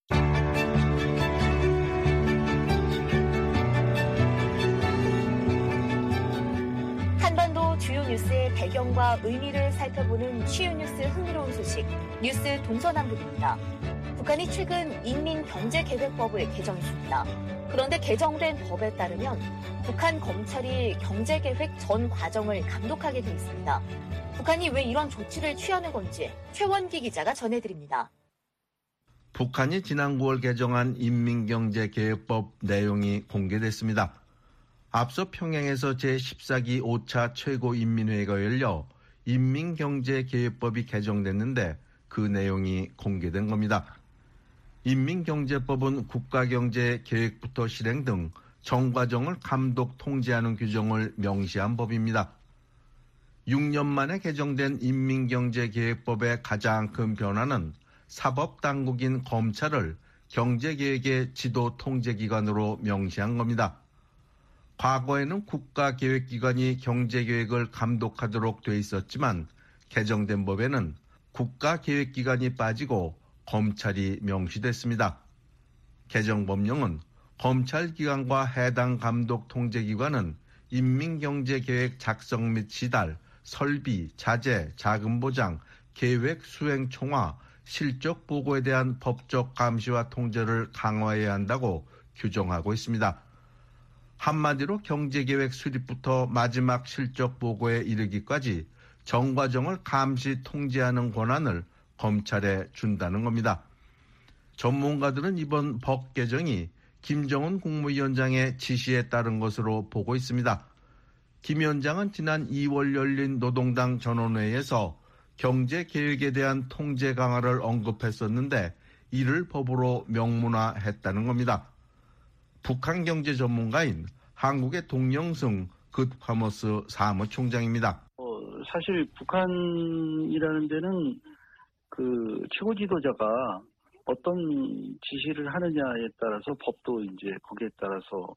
한반도 주요 뉴스의 배경과 의미를 살펴보는 쉬운 뉴스 흥미로운 소식, 뉴스 동서남북입니다. 북한이 최근 인민경제계획법을 개정했습니다. 그런데 개정된 법에 따르면 북한 검찰이 경제계획 전 과정을 감독하게 돼 있습니다. 북한이 왜 이런 조치를 취하는 건지 최원기 기자가 전해드립니다. 북한이 지난 9월 개정한 인민경제계획법 내용이 공개됐습니다. 앞서 평양에서 제14기 5차 최고인민회의가 열려 인민경제계획법이 개정됐는데 그 내용이 공개된 겁니다. 인민경제법은 국가경제 계획부터 실행 등 전 과정을 감독 통제하는 규정을 명시한 법입니다. 6년 만에 개정된 인민경제계획법의 가장 큰 변화는 사법당국인 검찰을 경제계획의 지도 통제기관으로 명시한 겁니다. 과거에는 국가계획기관이 경제계획을 감독하도록 돼 있었지만 개정된 법에는 국가계획기관이 빠지고 검찰이 명시됐습니다. 개정 법령은 검찰기관과 해당 감독통제기관은 인민경제계획 작성 및 시달, 설비, 자재, 자금보장, 계획 수행 총화, 실적 보고에 대한 법적 감시와 통제를 강화해야 한다고 규정하고 있습니다. 한마디로 경제계획 수립부터 마지막 실적 보고에 이르기까지 전 과정을 감시 통제하는 권한을 검찰에 준다는 겁니다. 전문가들은 이번 법 개정이 김정은 국무위원장의 지시에 따른 것으로 보고 있습니다. 김 위원장은 지난 2월 열린 노동당 전원회의에서 경제 계획에 대한 통제 강화를 언급했었는데 이를 법으로 명문화했다는 겁니다. 북한 경제 전문가인 한국의 동영승 굿화머스 사무총장입니다. 사실 북한이라는 데는 그 최고 지도자가 어떤 지시를 하느냐에 따라서 법도 이제 거기에 따라서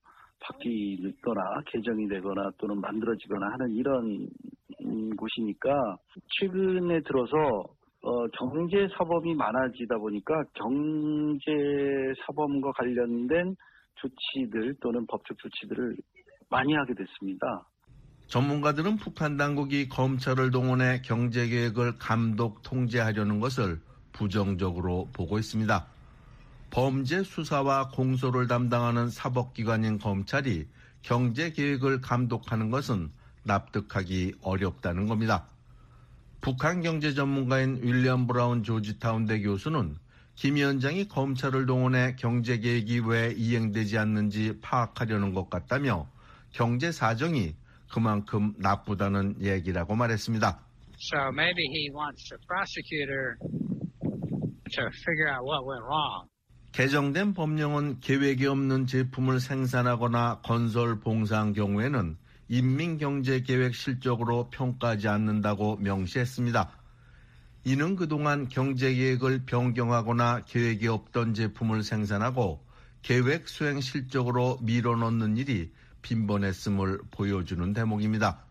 바뀌거나 개정이 되거나 또는 만들어지거나 하는 이런 곳이니까 최근에 들어서 경제 사범이 많아지다 보니까 경제 사범과 관련된 조치들 또는 법적 조치들을 많이 하게 됐습니다. 전문가들은 북한 당국이 검찰을 동원해 경제계획을 감독 통제하려는 것을 부정적으로 보고 있습니다. 범죄 수사와 공소를 담당하는 사법기관인 검찰이 경제계획을 감독하는 것은 납득하기 어렵다는 겁니다. 북한 경제 전문가인 윌리엄 브라운 조지타운대 교수는 김 위원장이 검찰을 동원해 경제계획이 왜 이행되지 않는지 파악하려는 것 같다며 경제 사정이 그만큼 나쁘다는 얘기라고 말했습니다. So maybe he wants the prosecutor to figure out what went wrong. 개정된 법령은 계획이 없는 제품을 생산하거나 건설 봉사한 경우에는 인민경제계획 실적으로 평가하지 않는다고 명시했습니다. 이는 그동안 경제계획을 변경하거나 계획이 없던 제품을 생산하고 계획 수행 실적으로 밀어넣는 일이 빈번했음을 보여주는 대목입니다.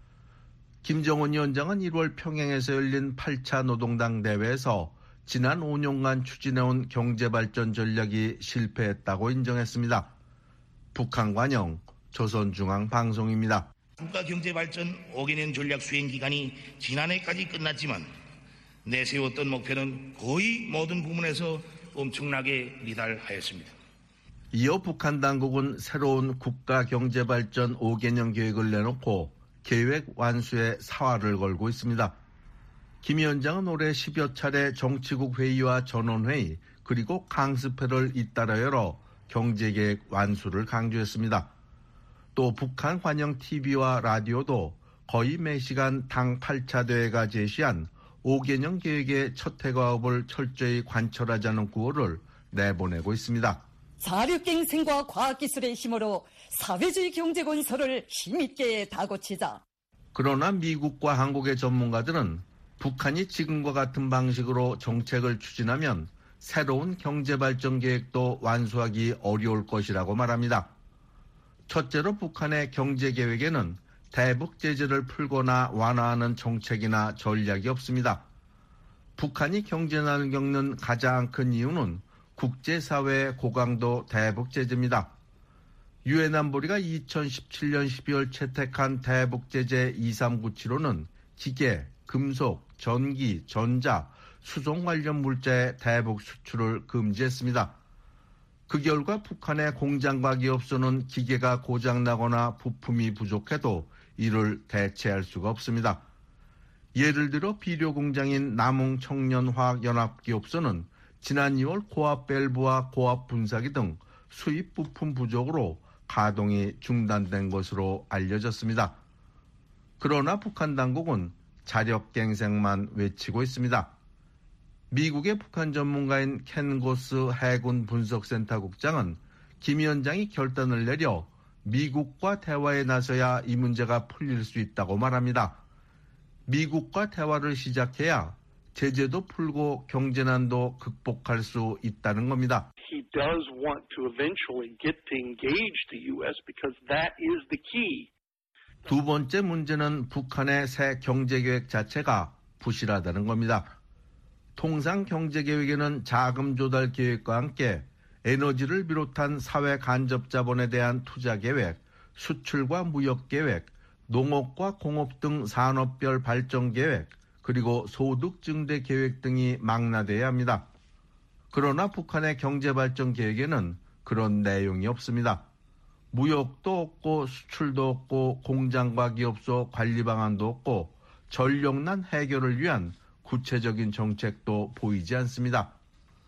김정은 위원장은 1월 평양에서 열린 8차 노동당 대회에서 지난 5년간 추진해온 경제발전 전략이 실패했다고 인정했습니다. 북한 관영 조선중앙방송입니다. 국가경제발전 5개년 전략 수행 기간이 지난해까지 끝났지만 내세웠던 목표는 거의 모든 부문에서 엄청나게 미달하였습니다. 이어 북한 당국은 새로운 국가경제발전 5개년 계획을 내놓고 계획 완수에 사활을 걸고 있습니다. 김 위원장은 올해 10여 차례 정치국 회의와 전원회의 그리고 강습회를 잇따라 열어 경제계획 완수를 강조했습니다. 또 북한 관영 TV와 라디오도 거의 매시간 당 8차 대회가 제시한 5개년 계획의 첫 해과업을 철저히 관철하자는 구호를 내보내고 있습니다. 자력갱생과 과학기술의 힘으로 사회주의 경제 건설을 힘있게 다고치자. 그러나 미국과 한국의 전문가들은 북한이 지금과 같은 방식으로 정책을 추진하면 새로운 경제발전 계획도 완수하기 어려울 것이라고 말합니다. 첫째로 북한의 경제계획에는 대북 제재를 풀거나 완화하는 정책이나 전략이 없습니다. 북한이 경제난을 겪는 가장 큰 이유는 국제사회의 고강도 대북 제재입니다. 유엔 안보리가 2017년 12월 채택한 대북 제재 2397호는 기계, 금속, 전기, 전자, 수송 관련 물자의 대북 수출을 금지했습니다. 그 결과 북한의 공장과 기업소는 기계가 고장나거나 부품이 부족해도 이를 대체할 수가 없습니다. 예를 들어 비료 공장인 남웅청년화학연합기업소는 지난 2월 고압 밸브와 고압 분사기 등 수입 부품 부족으로 가동이 중단된 것으로 알려졌습니다. 그러나 북한 당국은 자력갱생만 외치고 있습니다. 미국의 북한 전문가인 켄 고스 해군 분석센터 국장은 김 위원장이 결단을 내려 미국과 대화에 나서야 이 문제가 풀릴 수 있다고 말합니다. 미국과 대화를 시작해야 제재도 풀고 경제난도 극복할 수 있다는 겁니다. He does want to eventually get to engage the U.S. because that is the key. 두 번째 문제는 북한의 새 경제계획 자체가 부실하다는 겁니다. 통상 경제계획에는 자금 조달 계획과 함께 에너지를 비롯한 사회 간접 자본에 대한 투자 계획, 수출과 무역 계획, 농업과 공업 등 산업별 발전 계획, 그리고 소득 증대 계획 등이 망라돼야 합니다. 그러나 북한의 경제발전 계획에는 그런 내용이 없습니다. 무역도 없고 수출도 없고 공장과 기업소 관리 방안도 없고 전력난 해결을 위한 구체적인 정책도 보이지 않습니다.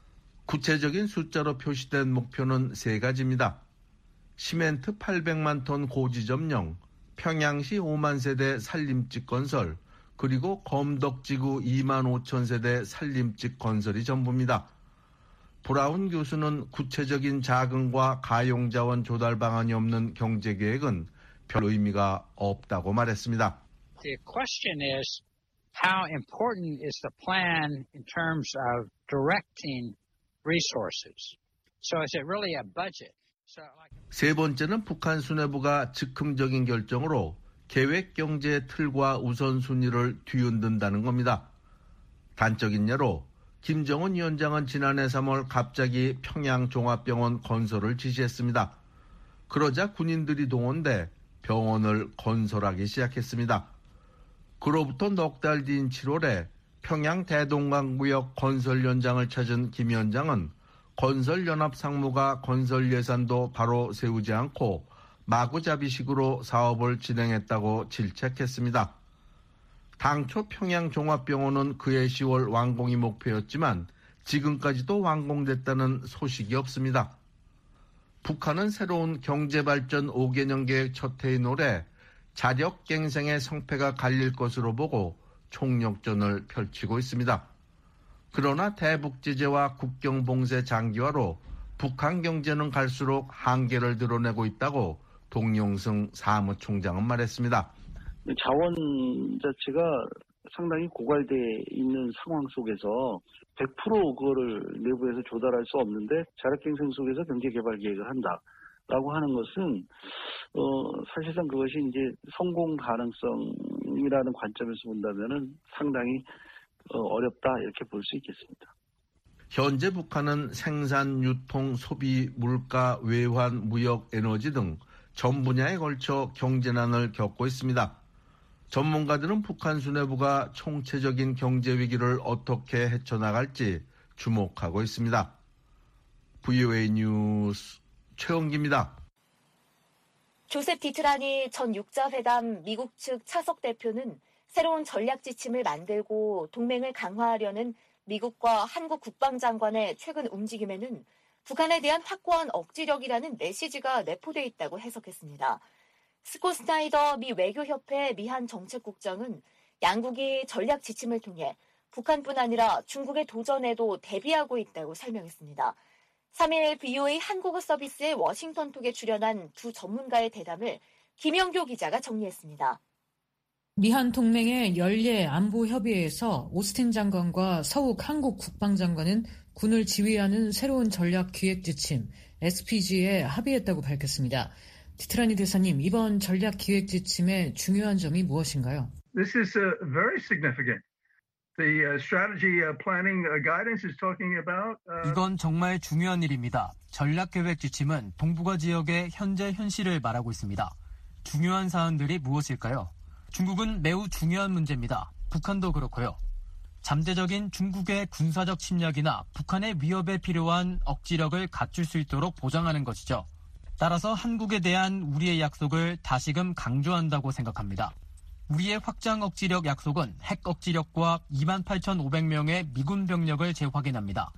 구체적인 숫자로 표시된 목표는 3가지입니다. 시멘트 800만 톤 고지 점령, 평양시 5만 세대 산림집 건설, 그리고 검덕지구 2만 5천 세대 산림집 건설이 전부입니다. 브라운 교수는 구체적인 자금과 가용자원 조달 방안이 없는 경제계획은 별 의미가 없다고 말했습니다. The question is how important is the plan in terms of directing resources? So is it really a budget? 세 번째는 북한 수뇌부가 즉흥적인 결정으로 계획 경제의 틀과 우선순위를 뒤흔든다는 겁니다. 단적인 예로 김정은 위원장은 지난해 3월 갑자기 평양 종합병원 건설을 지시했습니다. 그러자 군인들이 동원돼 병원을 건설하기 시작했습니다. 그로부터 넉 달 뒤인 7월에 평양 대동강구역 건설 현장을 찾은 김 위원장은 건설연합상무가 건설 예산도 바로 세우지 않고 마구잡이식으로 사업을 진행했다고 질책했습니다. 당초 평양종합병원은 그해 10월 완공이 목표였지만 지금까지도 완공됐다는 소식이 없습니다. 북한은 새로운 경제발전 5개년 계획 첫 해인 올해 자력갱생의 성패가 갈릴 것으로 보고 총력전을 펼치고 있습니다. 그러나 대북 제재와 국경 봉쇄 장기화로 북한 경제는 갈수록 한계를 드러내고 있다고 동용승 사무총장은 말했습니다. 자원 자체가 상당히 고갈돼 있는 상황 속에서 100% 그거를 내부에서 조달할 수 없는데 자력갱생 속에서 경제개발 계획을 한다라고 하는 것은 사실상 그것이 이제 성공 가능성이라는 관점에서 본다면은 상당히 어렵다 이렇게 볼 수 있겠습니다. 현재 북한은 생산, 유통, 소비, 물가, 외환, 무역, 에너지 등 전 분야에 걸쳐 경제난을 겪고 있습니다. 전문가들은 북한 수뇌부가 총체적인 경제 위기를 어떻게 헤쳐나갈지 주목하고 있습니다. VOA 뉴스 최원기입니다. 조셉 디트라니 전 육자회담 미국 측 차석 대표는 새로운 전략 지침을 만들고 동맹을 강화하려는 미국과 한국 국방장관의 최근 움직임에는 북한에 대한 확고한 억지력이라는 메시지가 내포돼 있다고 해석했습니다. 스콧 스나이더 미 외교협회 미한 정책국장은 양국이 전략 지침을 통해 북한뿐 아니라 중국의 도전에도 대비하고 있다고 설명했습니다. 3일 VOA 한국어 서비스의 워싱턴톡에 출연한 두 전문가의 대담을 김영교 기자가 정리했습니다. 미한 동맹의 연례 안보 협의회에서 오스틴 장관과 서욱 한국 국방장관은 군을 지휘하는 새로운 전략 기획 지침 SPG에 합의했다고 밝혔습니다. 디트라니 대사님, 이번 전략 기획 지침의 중요한 점이 무엇인가요? This is very significant. The strategy planning guidance is talking about. 이건 정말 중요한 일입니다. 전략 계획 지침은 동북아 지역의 현재 현실을 말하고 있습니다. 중요한 사안들이 무엇일까요? 중국은 매우 중요한 문제입니다. 북한도 그렇고요. 잠재적인 중국의 군사적 침략이나 북한의 위협에 필요한 억지력을 갖출 수 있도록 보장하는 것이죠. 따라서 한국에 대한 우리의 약속을 다시금 강조한다고 생각합니다. 우리의 확장 억지력 약속은 핵 억지력과 28,500명의 미군 병력을 재확인합니다.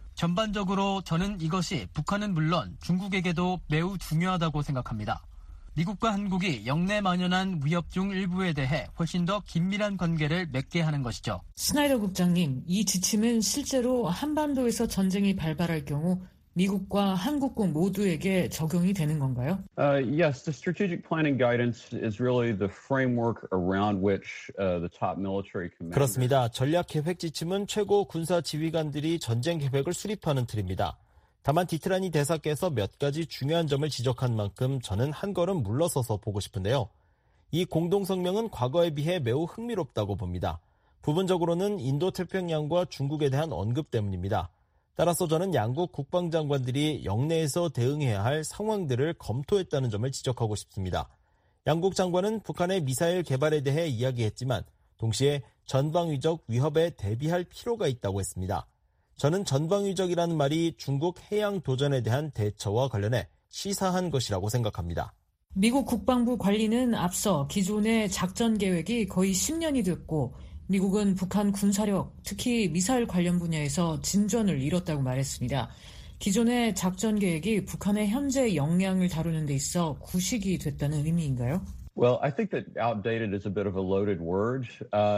전반적으로 저는 이것이 북한은 물론 중국에게도 매우 중요하다고 생각합니다. 미국과 한국이 영내 만연한 위협 중 일부에 대해 훨씬 더 긴밀한 관계를 맺게 하는 것이죠. 스나이더 국장님, 이 지침은 실제로 한반도에서 전쟁이 발발할 경우 미국과 한국군 모두에게 적용이 되는 건가요? Yes, the strategic planning guidance is really the framework around which the top military commanders. 그렇습니다. 전략 계획 지침은 최고 군사 지휘관들이 전쟁 계획을 수립하는 틀입니다. 다만 디트라니 대사께서 몇 가지 중요한 점을 지적한 만큼 저는 한 걸음 물러서서 보고 싶은데요. 이 공동성명은 과거에 비해 매우 흥미롭다고 봅니다. 부분적으로는 인도태평양과 중국에 대한 언급 때문입니다. 따라서 저는 양국 국방장관들이 영내에서 대응해야 할 상황들을 검토했다는 점을 지적하고 싶습니다. 양국 장관은 북한의 미사일 개발에 대해 이야기했지만 동시에 전방위적 위협에 대비할 필요가 있다고 했습니다. 저는 전방위적이라는 말이 중국 해양 도전에 대한 대처와 관련해 시사한 것이라고 생각합니다. 미국 국방부 관리는 앞서 기존의 작전 계획이 거의 10년이 됐고 미국은 북한 군사력, 특히 미사일 관련 분야에서 진전을 이뤘다고 말했습니다. 기존의 작전 계획이 북한의 현재 역량을 다루는 데 있어 구식이 됐다는 의미인가요? Well, I think that outdated is a bit of a loaded word.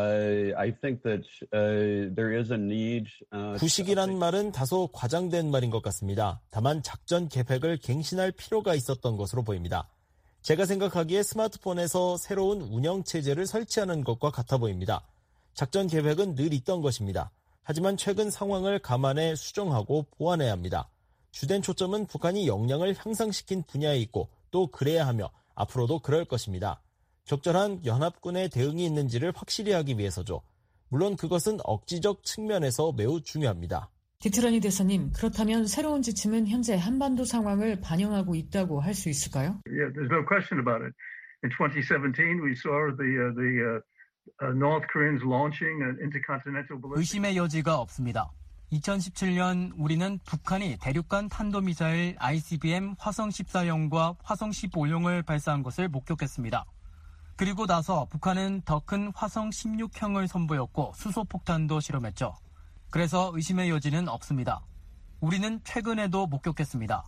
I think that there is a need. 구식이란 말은 다소 과장된 말인 것 같습니다. 다만 작전 계획을 갱신할 필요가 있었던 것으로 보입니다. 제가 생각하기에 스마트폰에서 새로운 운영 체제를 설치하는 것과 같아 보입니다. 작전 계획은 늘 있던 것입니다. 하지만 최근 상황을 감안해 수정하고 보완해야 합니다. 주된 초점은 북한이 역량을 향상시킨 분야에 있고 또 그래야 하며 앞으로도 그럴 것입니다. 적절한 연합군의 대응이 있는지를 확실히 하기 위해서죠. 물론 그것은 억지적 측면에서 매우 중요합니다. 디트라니 대사님, 그렇다면 새로운 지침은 현재 한반도 상황을 반영하고 있다고 할 수 있을까요? Yeah, there's no question about it. In 2017, we saw the North Koreans launching an intercontinental ballistic. 의심의 여지가 없습니다. 2017년 우리는 북한이 대륙간 탄도미사일 ICBM 화성 14형과 화성 15형을 발사한 것을 목격했습니다. 그리고 나서 북한은 더 큰 화성 16형을 선보였고 수소폭탄도 실험했죠. 그래서 의심의 여지는 없습니다. 우리는 최근에도 목격했습니다.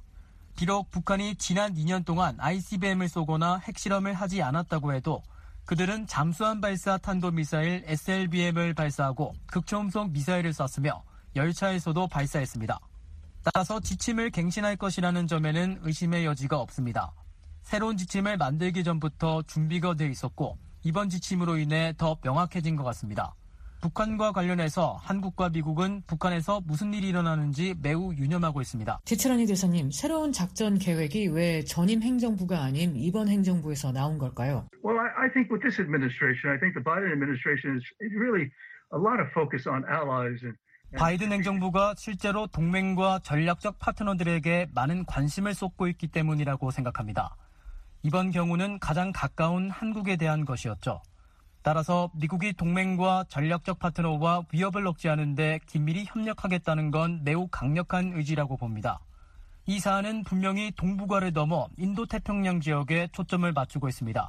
비록 북한이 지난 2년 동안 ICBM을 쏘거나 핵실험을 하지 않았다고 해도 그들은 잠수함 발사 탄도미사일 SLBM을 발사하고 극초음속 미사일을 쐈으며 열차에서도 발사했습니다. 따라서 지침을 갱신할 것이라는 점에는 의심의 여지가 없습니다. 새로운 지침을 만들기 전부터 준비가 돼 있었고 이번 지침으로 인해 더 명확해진 것 같습니다. 북한과 관련해서 한국과 미국은 북한에서 무슨 일이 일어나는지 매우 유념하고 있습니다. 디트라니 대사님, 새로운 작전 계획이 왜 전임 행정부가 아닌 이번 행정부에서 나온 걸까요? Well, I think with this administration, I think the Biden administration is really a lot of focus on allies and 바이든 행정부가 실제로 동맹과 전략적 파트너들에게 많은 관심을 쏟고 있기 때문이라고 생각합니다. 이번 경우는 가장 가까운 한국에 대한 것이었죠. 따라서 미국이 동맹과 전략적 파트너와 위협을 억제하는 데 긴밀히 협력하겠다는 건 매우 강력한 의지라고 봅니다. 이 사안은 분명히 동북아를 넘어 인도태평양 지역에 초점을 맞추고 있습니다.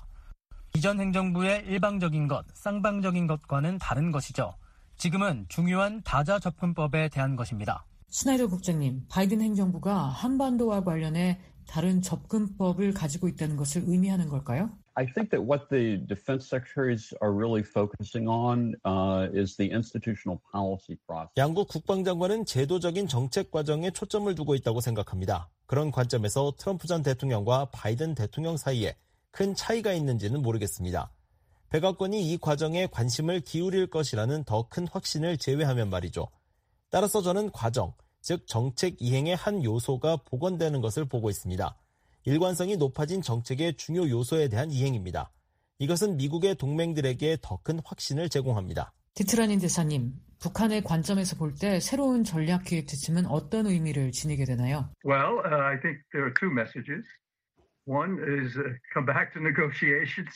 이전 행정부의 일방적인 것, 쌍방적인 것과는 다른 것이죠. 지금은 중요한 다자접근법에 대한 것입니다. 스나이더 국장님, 바이든 행정부가 한반도와 관련해 다른 접근법을 가지고 있다는 것을 의미하는 걸까요? I think that what the defense secretaries are really focusing on is the institutional policy process. 양국 국방장관은 제도적인 정책 과정에 초점을 두고 있다고 생각합니다. 그런 관점에서 트럼프 전 대통령과 바이든 대통령 사이에 큰 차이가 있는지는 모르겠습니다. 백악관이 이 과정에 관심을 기울일 것이라는 더 큰 확신을 제외하면 말이죠. 따라서 저는 과정, 즉 정책 이행의 한 요소가 복원되는 것을 보고 있습니다. 일관성이 높아진 정책의 중요 요소에 대한 이행입니다. 이것은 미국의 동맹들에게 더 큰 확신을 제공합니다. 디트라니 대사님, 북한의 관점에서 볼 때 새로운 전략기획 지침은 어떤 의미를 지니게 되나요? Well, I think there are two messages. One is come back to negotiations.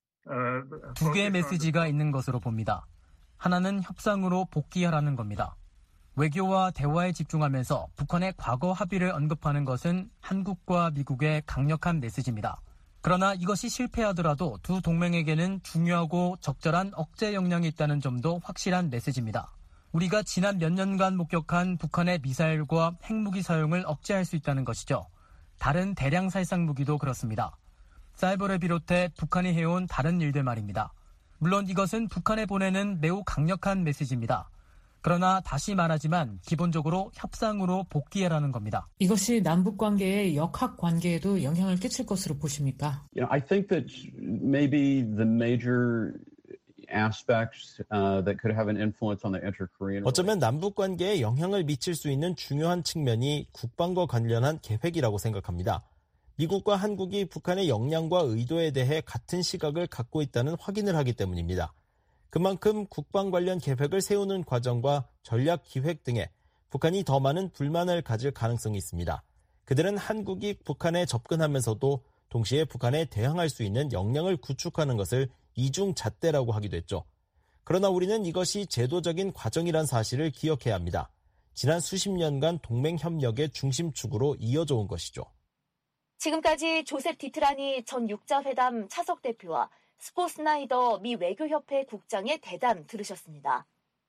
두 개의 메시지가 있는 것으로 봅니다. 하나는 협상으로 복귀하라는 겁니다. 외교와 대화에 집중하면서 북한의 과거 합의를 언급하는 것은 한국과 미국의 강력한 메시지입니다. 그러나 이것이 실패하더라도 두 동맹에게는 중요하고 적절한 억제 역량이 있다는 점도 확실한 메시지입니다. 우리가 지난 몇 년간 목격한 북한의 미사일과 핵무기 사용을 억제할 수 있다는 것이죠. 다른 대량 살상 무기도 그렇습니다. 사이버를 비롯해 북한이 해온 다른 일들 말입니다. 물론 이것은 북한에 보내는 매우 강력한 메시지입니다. 그러나 다시 말하지만 기본적으로 협상으로 복귀해라는 겁니다. 이것이 남북관계의 역학관계에도 영향을 끼칠 것으로 보십니까? I think that maybe the major aspects that could have an influence on the inter-Korean. 어쩌면 남북관계에 영향을 미칠 수 있는 중요한 측면이 국방과 관련한 계획이라고 생각합니다. 미국과 한국이 북한의 역량과 의도에 대해 같은 시각을 갖고 있다는 확인을 하기 때문입니다. 그만큼 국방 관련 계획을 세우는 과정과 전략 기획 등에 북한이 더 많은 불만을 가질 가능성이 있습니다. 그들은 한국이 북한에 접근하면서도 동시에 북한에 대항할 수 있는 역량을 구축하는 것을 이중잣대라고 하기도 했죠. 그러나 우리는 이것이 제도적인 과정이란 사실을 기억해야 합니다. 지난 수십 년간 동맹협력의 중심축으로 이어져 온 것이죠. 지금까지 조셉 디트라니 전 육자회담 차석 대표와 스콧 스나이더 미 외교협회 국장의 대담 들으셨습니다.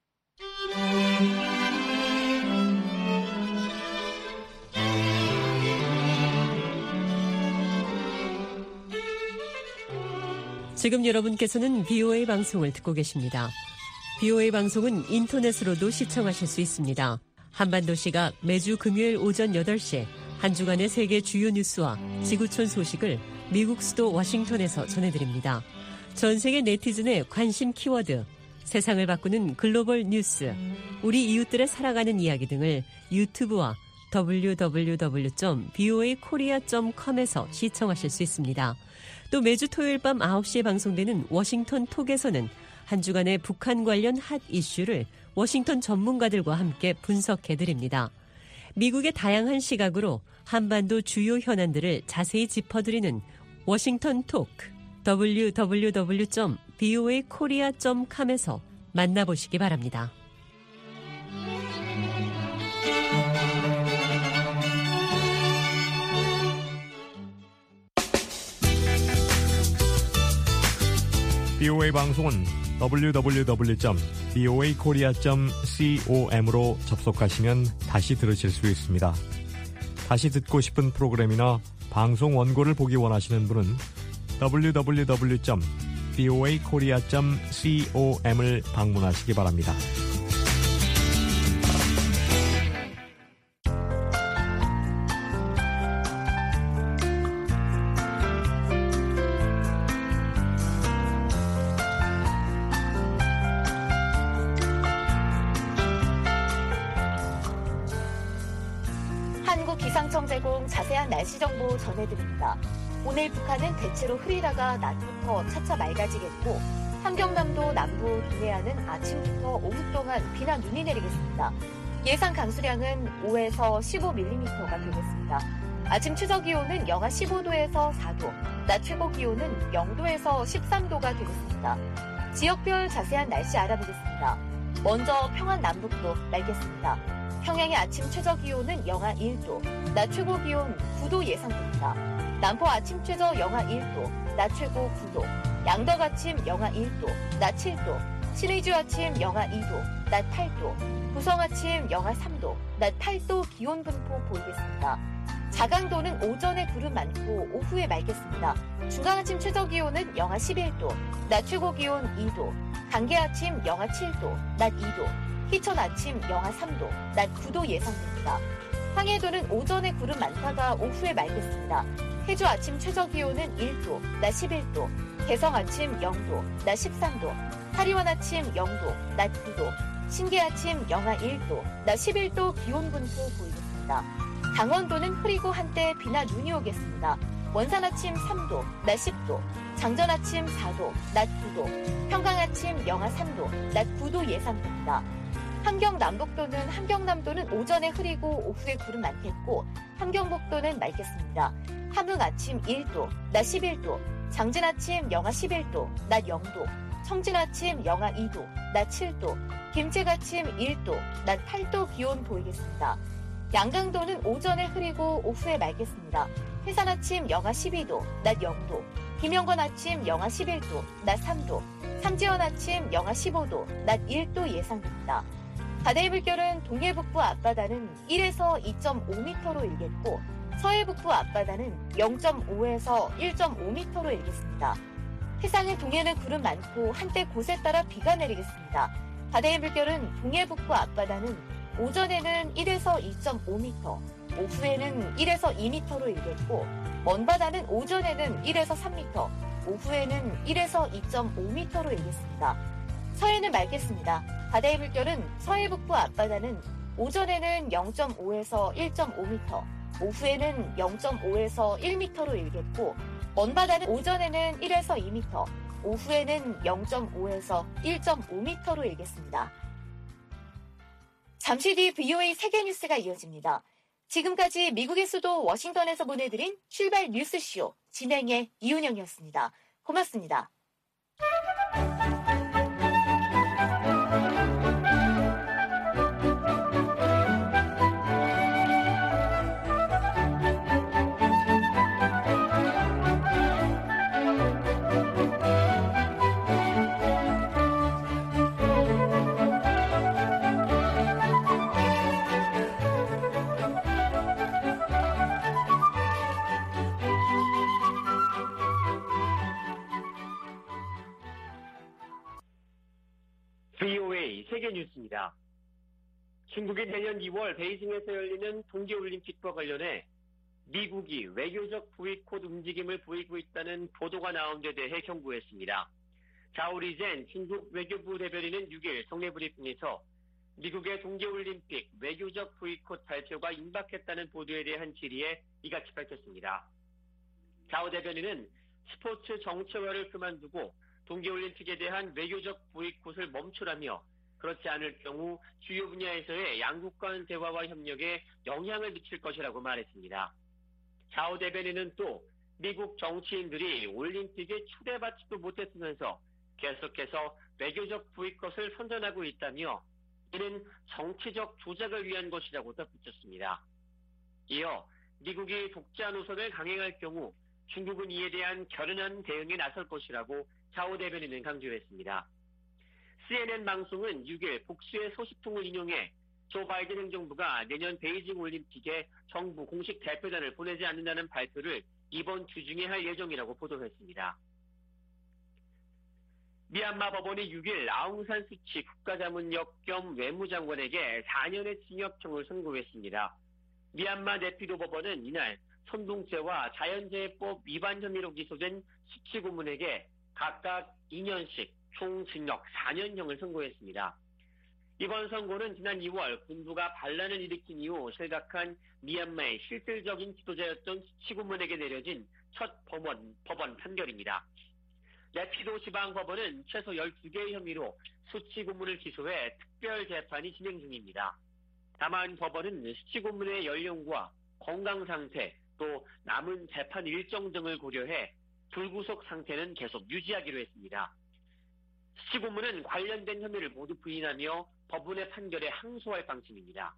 지금 여러분께서는 BOA 방송을 듣고 계십니다. BOA 방송은 인터넷으로도 시청하실 수 있습니다. 한반도 시각 매주 금요일 오전 8시 한 주간의 세계 주요 뉴스와 지구촌 소식을 미국 수도 워싱턴에서 전해드립니다. 전 세계 네티즌의 관심 키워드, 세상을 바꾸는 글로벌 뉴스, 우리 이웃들의 살아가는 이야기 등을 유튜브와 www.voakorea.com에서 시청하실 수 있습니다. 또 매주 토요일 밤 9시에 방송되는 워싱턴 톡에서는 한 주간의 북한 관련 핫 이슈를 워싱턴 전문가들과 함께 분석해드립니다. 미국의 다양한 시각으로 한반도 주요 현안들을 자세히 짚어드리는 워싱턴 톡, www.voakorea.com에서 만나보시기 바랍니다. BOA 방송은 www.voakorea.com으로 접속하시면 다시 들으실 수 있습니다. 다시 듣고 싶은 프로그램이나 방송 원고를 보기 원하시는 분은 www.voakorea.com을 방문하시기 바랍니다. 기상청 제공 자세한 날씨 정보 전해드립니다. 오늘 북한은 대체로 흐리다가 낮부터 차차 맑아지겠고 함경남도 남부 동해안은 아침부터 오후 동안 비나 눈이 내리겠습니다. 예상 강수량은 5에서 15mm가 되겠습니다. 아침 최저 기온은 영하 15도에서 4도, 낮 최고 기온은 0도에서 13도가 되겠습니다. 지역별 자세한 날씨 알아보겠습니다. 먼저 평안 남북도 맑겠습니다. 평양의 아침 최저 기온은 영하 1도, 낮 최고 기온 9도 예상됩니다. 남포 아침 최저 영하 1도, 낮 최고 9도, 양덕 아침 영하 1도, 낮 7도, 신의주 아침 영하 2도, 낮 8도, 부성 아침 영하 3도, 낮 8도 기온 분포 보이겠습니다. 자강도는 오전에 구름 많고 오후에 맑겠습니다. 중강 아침 최저 기온은 영하 11도, 낮 최고 기온 2도, 강계 아침 영하 7도, 낮 2도, 희천 아침 영하 3도, 낮 9도 예상됩니다. 황해도는 오전에 구름 많다가 오후에 맑겠습니다. 해주 아침 최저 기온은 1도, 낮 11도, 개성 아침 0도, 낮 13도, 하리원 아침 0도, 낮 9도, 신계 아침 영하 1도, 낮 11도 기온 분포 보이겠습니다. 강원도는 흐리고 한때 비나 눈이 오겠습니다. 원산 아침 3도, 낮 10도, 장전 아침 4도, 낮 9도, 평강 아침 영하 3도, 낮 9도 예상됩니다. 함경남북도는 함경남도는 오전에 흐리고 오후에 구름 많겠고 함경북도는 맑겠습니다. 함흥 아침 1도, 낮 11도, 장진 아침 영하 11도, 낮 0도, 청진 아침 영하 2도, 낮 7도, 김책 아침 1도, 낮 8도 기온 보이겠습니다. 양강도는 오전에 흐리고 오후에 맑겠습니다. 해산 아침 영하 12도, 낮 0도, 김영건 아침 영하 11도, 낮 3도, 삼지연 아침 영하 15도, 낮 1도 예상됩니다. 바다의 물결은 동해북부 앞바다는 1에서 2.5m로 일겠고 서해북부 앞바다는 0.5에서 1.5m로 일겠습니다. 해상의 동해는 구름 많고 한때 곳에 따라 비가 내리겠습니다. 바다의 물결은 동해북부 앞바다는 오전에는 1에서 2.5m, 오후에는 1에서 2m로 일겠고 먼바다는 오전에는 1에서 3m, 오후에는 1에서 2.5m로 일겠습니다. 서해는 맑겠습니다. 바다의 물결은 서해북부 앞바다는 오전에는 0.5에서 1.5m, 오후에는 0.5에서 1m로 일겠고 먼바다는 오전에는 1에서 2m, 오후에는 0.5에서 1.5m로 일겠습니다. 잠시 뒤 VOA 세계뉴스가 이어집니다. 지금까지 미국의 수도 워싱턴에서 보내드린 출발 뉴스쇼 진행의 이윤영이었습니다. 고맙습니다. VOA 세계뉴스입니다. 중국이 내년 2월 베이징에서 열리는 동계올림픽과 관련해 미국이 외교적 보이콧 움직임을 보이고 있다는 보도가 나온 데 대해 경고했습니다. 자오리젠 중국 외교부 대변인은 6일 정례 브리핑에서 미국의 동계올림픽 외교적 보이콧 발표가 임박했다는 보도에 대한 질의에 이같이 밝혔습니다. 자오 대변인은 스포츠 정체화를 그만두고 동계올림픽에 대한 외교적 보이콧을 멈추라며 그렇지 않을 경우 주요 분야에서의 양국 간 대화와 협력에 영향을 미칠 것이라고 말했습니다. 자오 대변인은 또 미국 정치인들이 올림픽에 초대받지도 못했으면서 계속해서 외교적 보이콧을 선전하고 있다며 이는 정치적 조작을 위한 것이라고 덧붙였습니다. 이어 미국이 독자 노선을 강행할 경우 중국은 이에 대한 결연한 대응에 나설 것이라고 자오 대변인은 강조했습니다. CNN 방송은 6일 복수의 소식통을 인용해 조 바이든 행정부가 내년 베이징 올림픽에 정부 공식 대표단을 보내지 않는다는 발표를 이번 주 중에 할 예정이라고 보도했습니다. 미얀마 법원이 6일 아웅산 수치 국가자문역 겸 외무장관에게 4년의 징역형을 선고했습니다. 미얀마 네피도 법원은 이날 선동죄와 자연재해법 위반 혐의로 기소된 수치 고문에게 각각 2년씩 총 징역 4년형을 선고했습니다. 이번 선고는 지난 2월 군부가 반란을 일으킨 이후 실각한 미얀마의 실질적인 지도자였던 수치 고문에게 내려진 첫 법원 판결입니다. 네피도 지방법원은 최소 12개의 혐의로 수치 고문을 기소해 특별 재판이 진행 중입니다. 다만 법원은 수치 고문의 연령과 건강 상태 또 남은 재판 일정 등을 고려해 불구속 상태는 계속 유지하기로 했습니다. 수치 고문은 관련된 혐의를 모두 부인하며 법원의 판결에 항소할 방침입니다.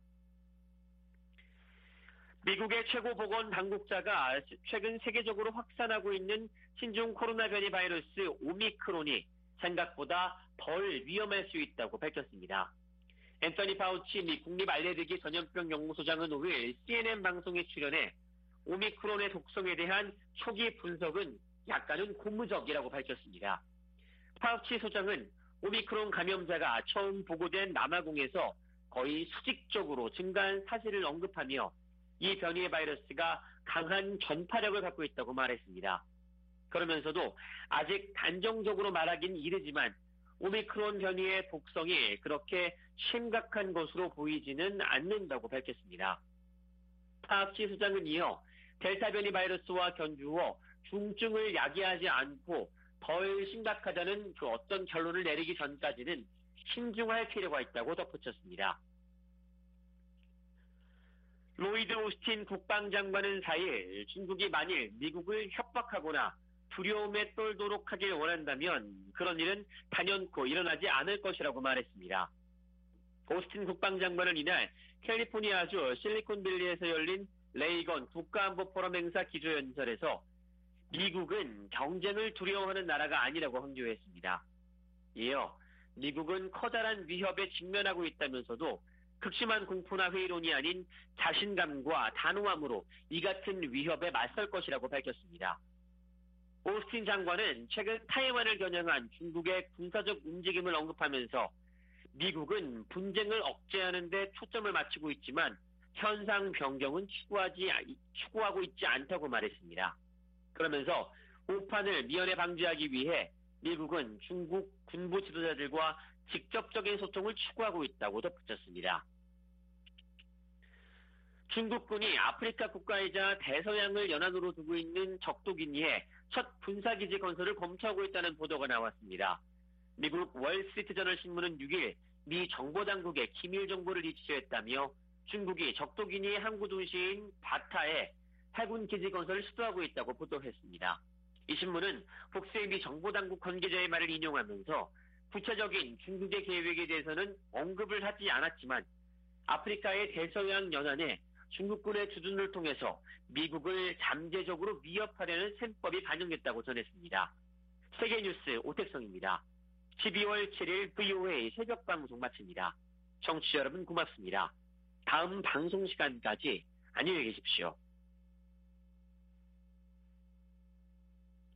미국의 최고 보건 당국자가 최근 세계적으로 확산하고 있는 신종 코로나 변이 바이러스 오미크론이 생각보다 덜 위험할 수 있다고 밝혔습니다. 앤서니 파우치 미 국립알레르기 전염병 연구소장은 5일 CNN 방송에 출연해 오미크론의 독성에 대한 초기 분석은 약간은 고무적이라고 밝혔습니다. 파우치 소장은 오미크론 감염자가 처음 보고된 남아공에서 거의 수직적으로 증가한 사실을 언급하며 이 변이의 바이러스가 강한 전파력을 갖고 있다고 말했습니다. 그러면서도 아직 단정적으로 말하긴 이르지만 오미크론 변이의 독성이 그렇게 심각한 것으로 보이지는 않는다고 밝혔습니다. 파우치 소장은 이어 델타 변이 바이러스와 견주어 중증을 야기하지 않고 덜 심각하다는 그 어떤 결론을 내리기 전까지는 신중할 필요가 있다고 덧붙였습니다. 로이드 오스틴 국방장관은 4일 중국이 만일 미국을 협박하거나 두려움에 떨도록 하길 원한다면 그런 일은 단연코 일어나지 않을 것이라고 말했습니다. 오스틴 국방장관은 이날 캘리포니아주 실리콘밸리에서 열린 레이건 국가안보 포럼 행사 기조연설에서 미국은 경쟁을 두려워하는 나라가 아니라고 강조했습니다. 이어 미국은 커다란 위협에 직면하고 있다면서도 극심한 공포나 회의론이 아닌 자신감과 단호함으로 이 같은 위협에 맞설 것이라고 밝혔습니다. 오스틴 장관은 최근 타이완을 겨냥한 중국의 군사적 움직임을 언급하면서 미국은 분쟁을 억제하는 데 초점을 맞추고 있지만 현상 변경은 추구하고 있지 않다고 말했습니다. 그러면서 오판을 미연에 방지하기 위해 미국은 중국 군부 지도자들과 직접적인 소통을 추구하고 있다고 덧붙였습니다. 중국군이 아프리카 국가이자 대서양을 연안으로 두고 있는 적도기니에 첫 군사기지 건설을 검토하고 있다는 보도가 나왔습니다. 미국 월스트리트저널 신문은 6일 미 정보당국에 기밀 정보를 입수했다며 중국이 적도기니의 항구 도시인 바타에 해군 기지 건설을 시도하고 있다고 보도했습니다. 이 신문은 복수의 미 정보당국 관계자의 말을 인용하면서 구체적인 중국의 계획에 대해서는 언급을 하지 않았지만 아프리카의 대서양 연안에 중국군의 주둔을 통해서 미국을 잠재적으로 위협하려는 셈법이 반영됐다고 전했습니다. 세계뉴스 오택성입니다. 12월 7일 VOA 새벽방송 마칩니다. 청취자 여러분 고맙습니다. 다음 방송 시간까지 안녕히 계십시오.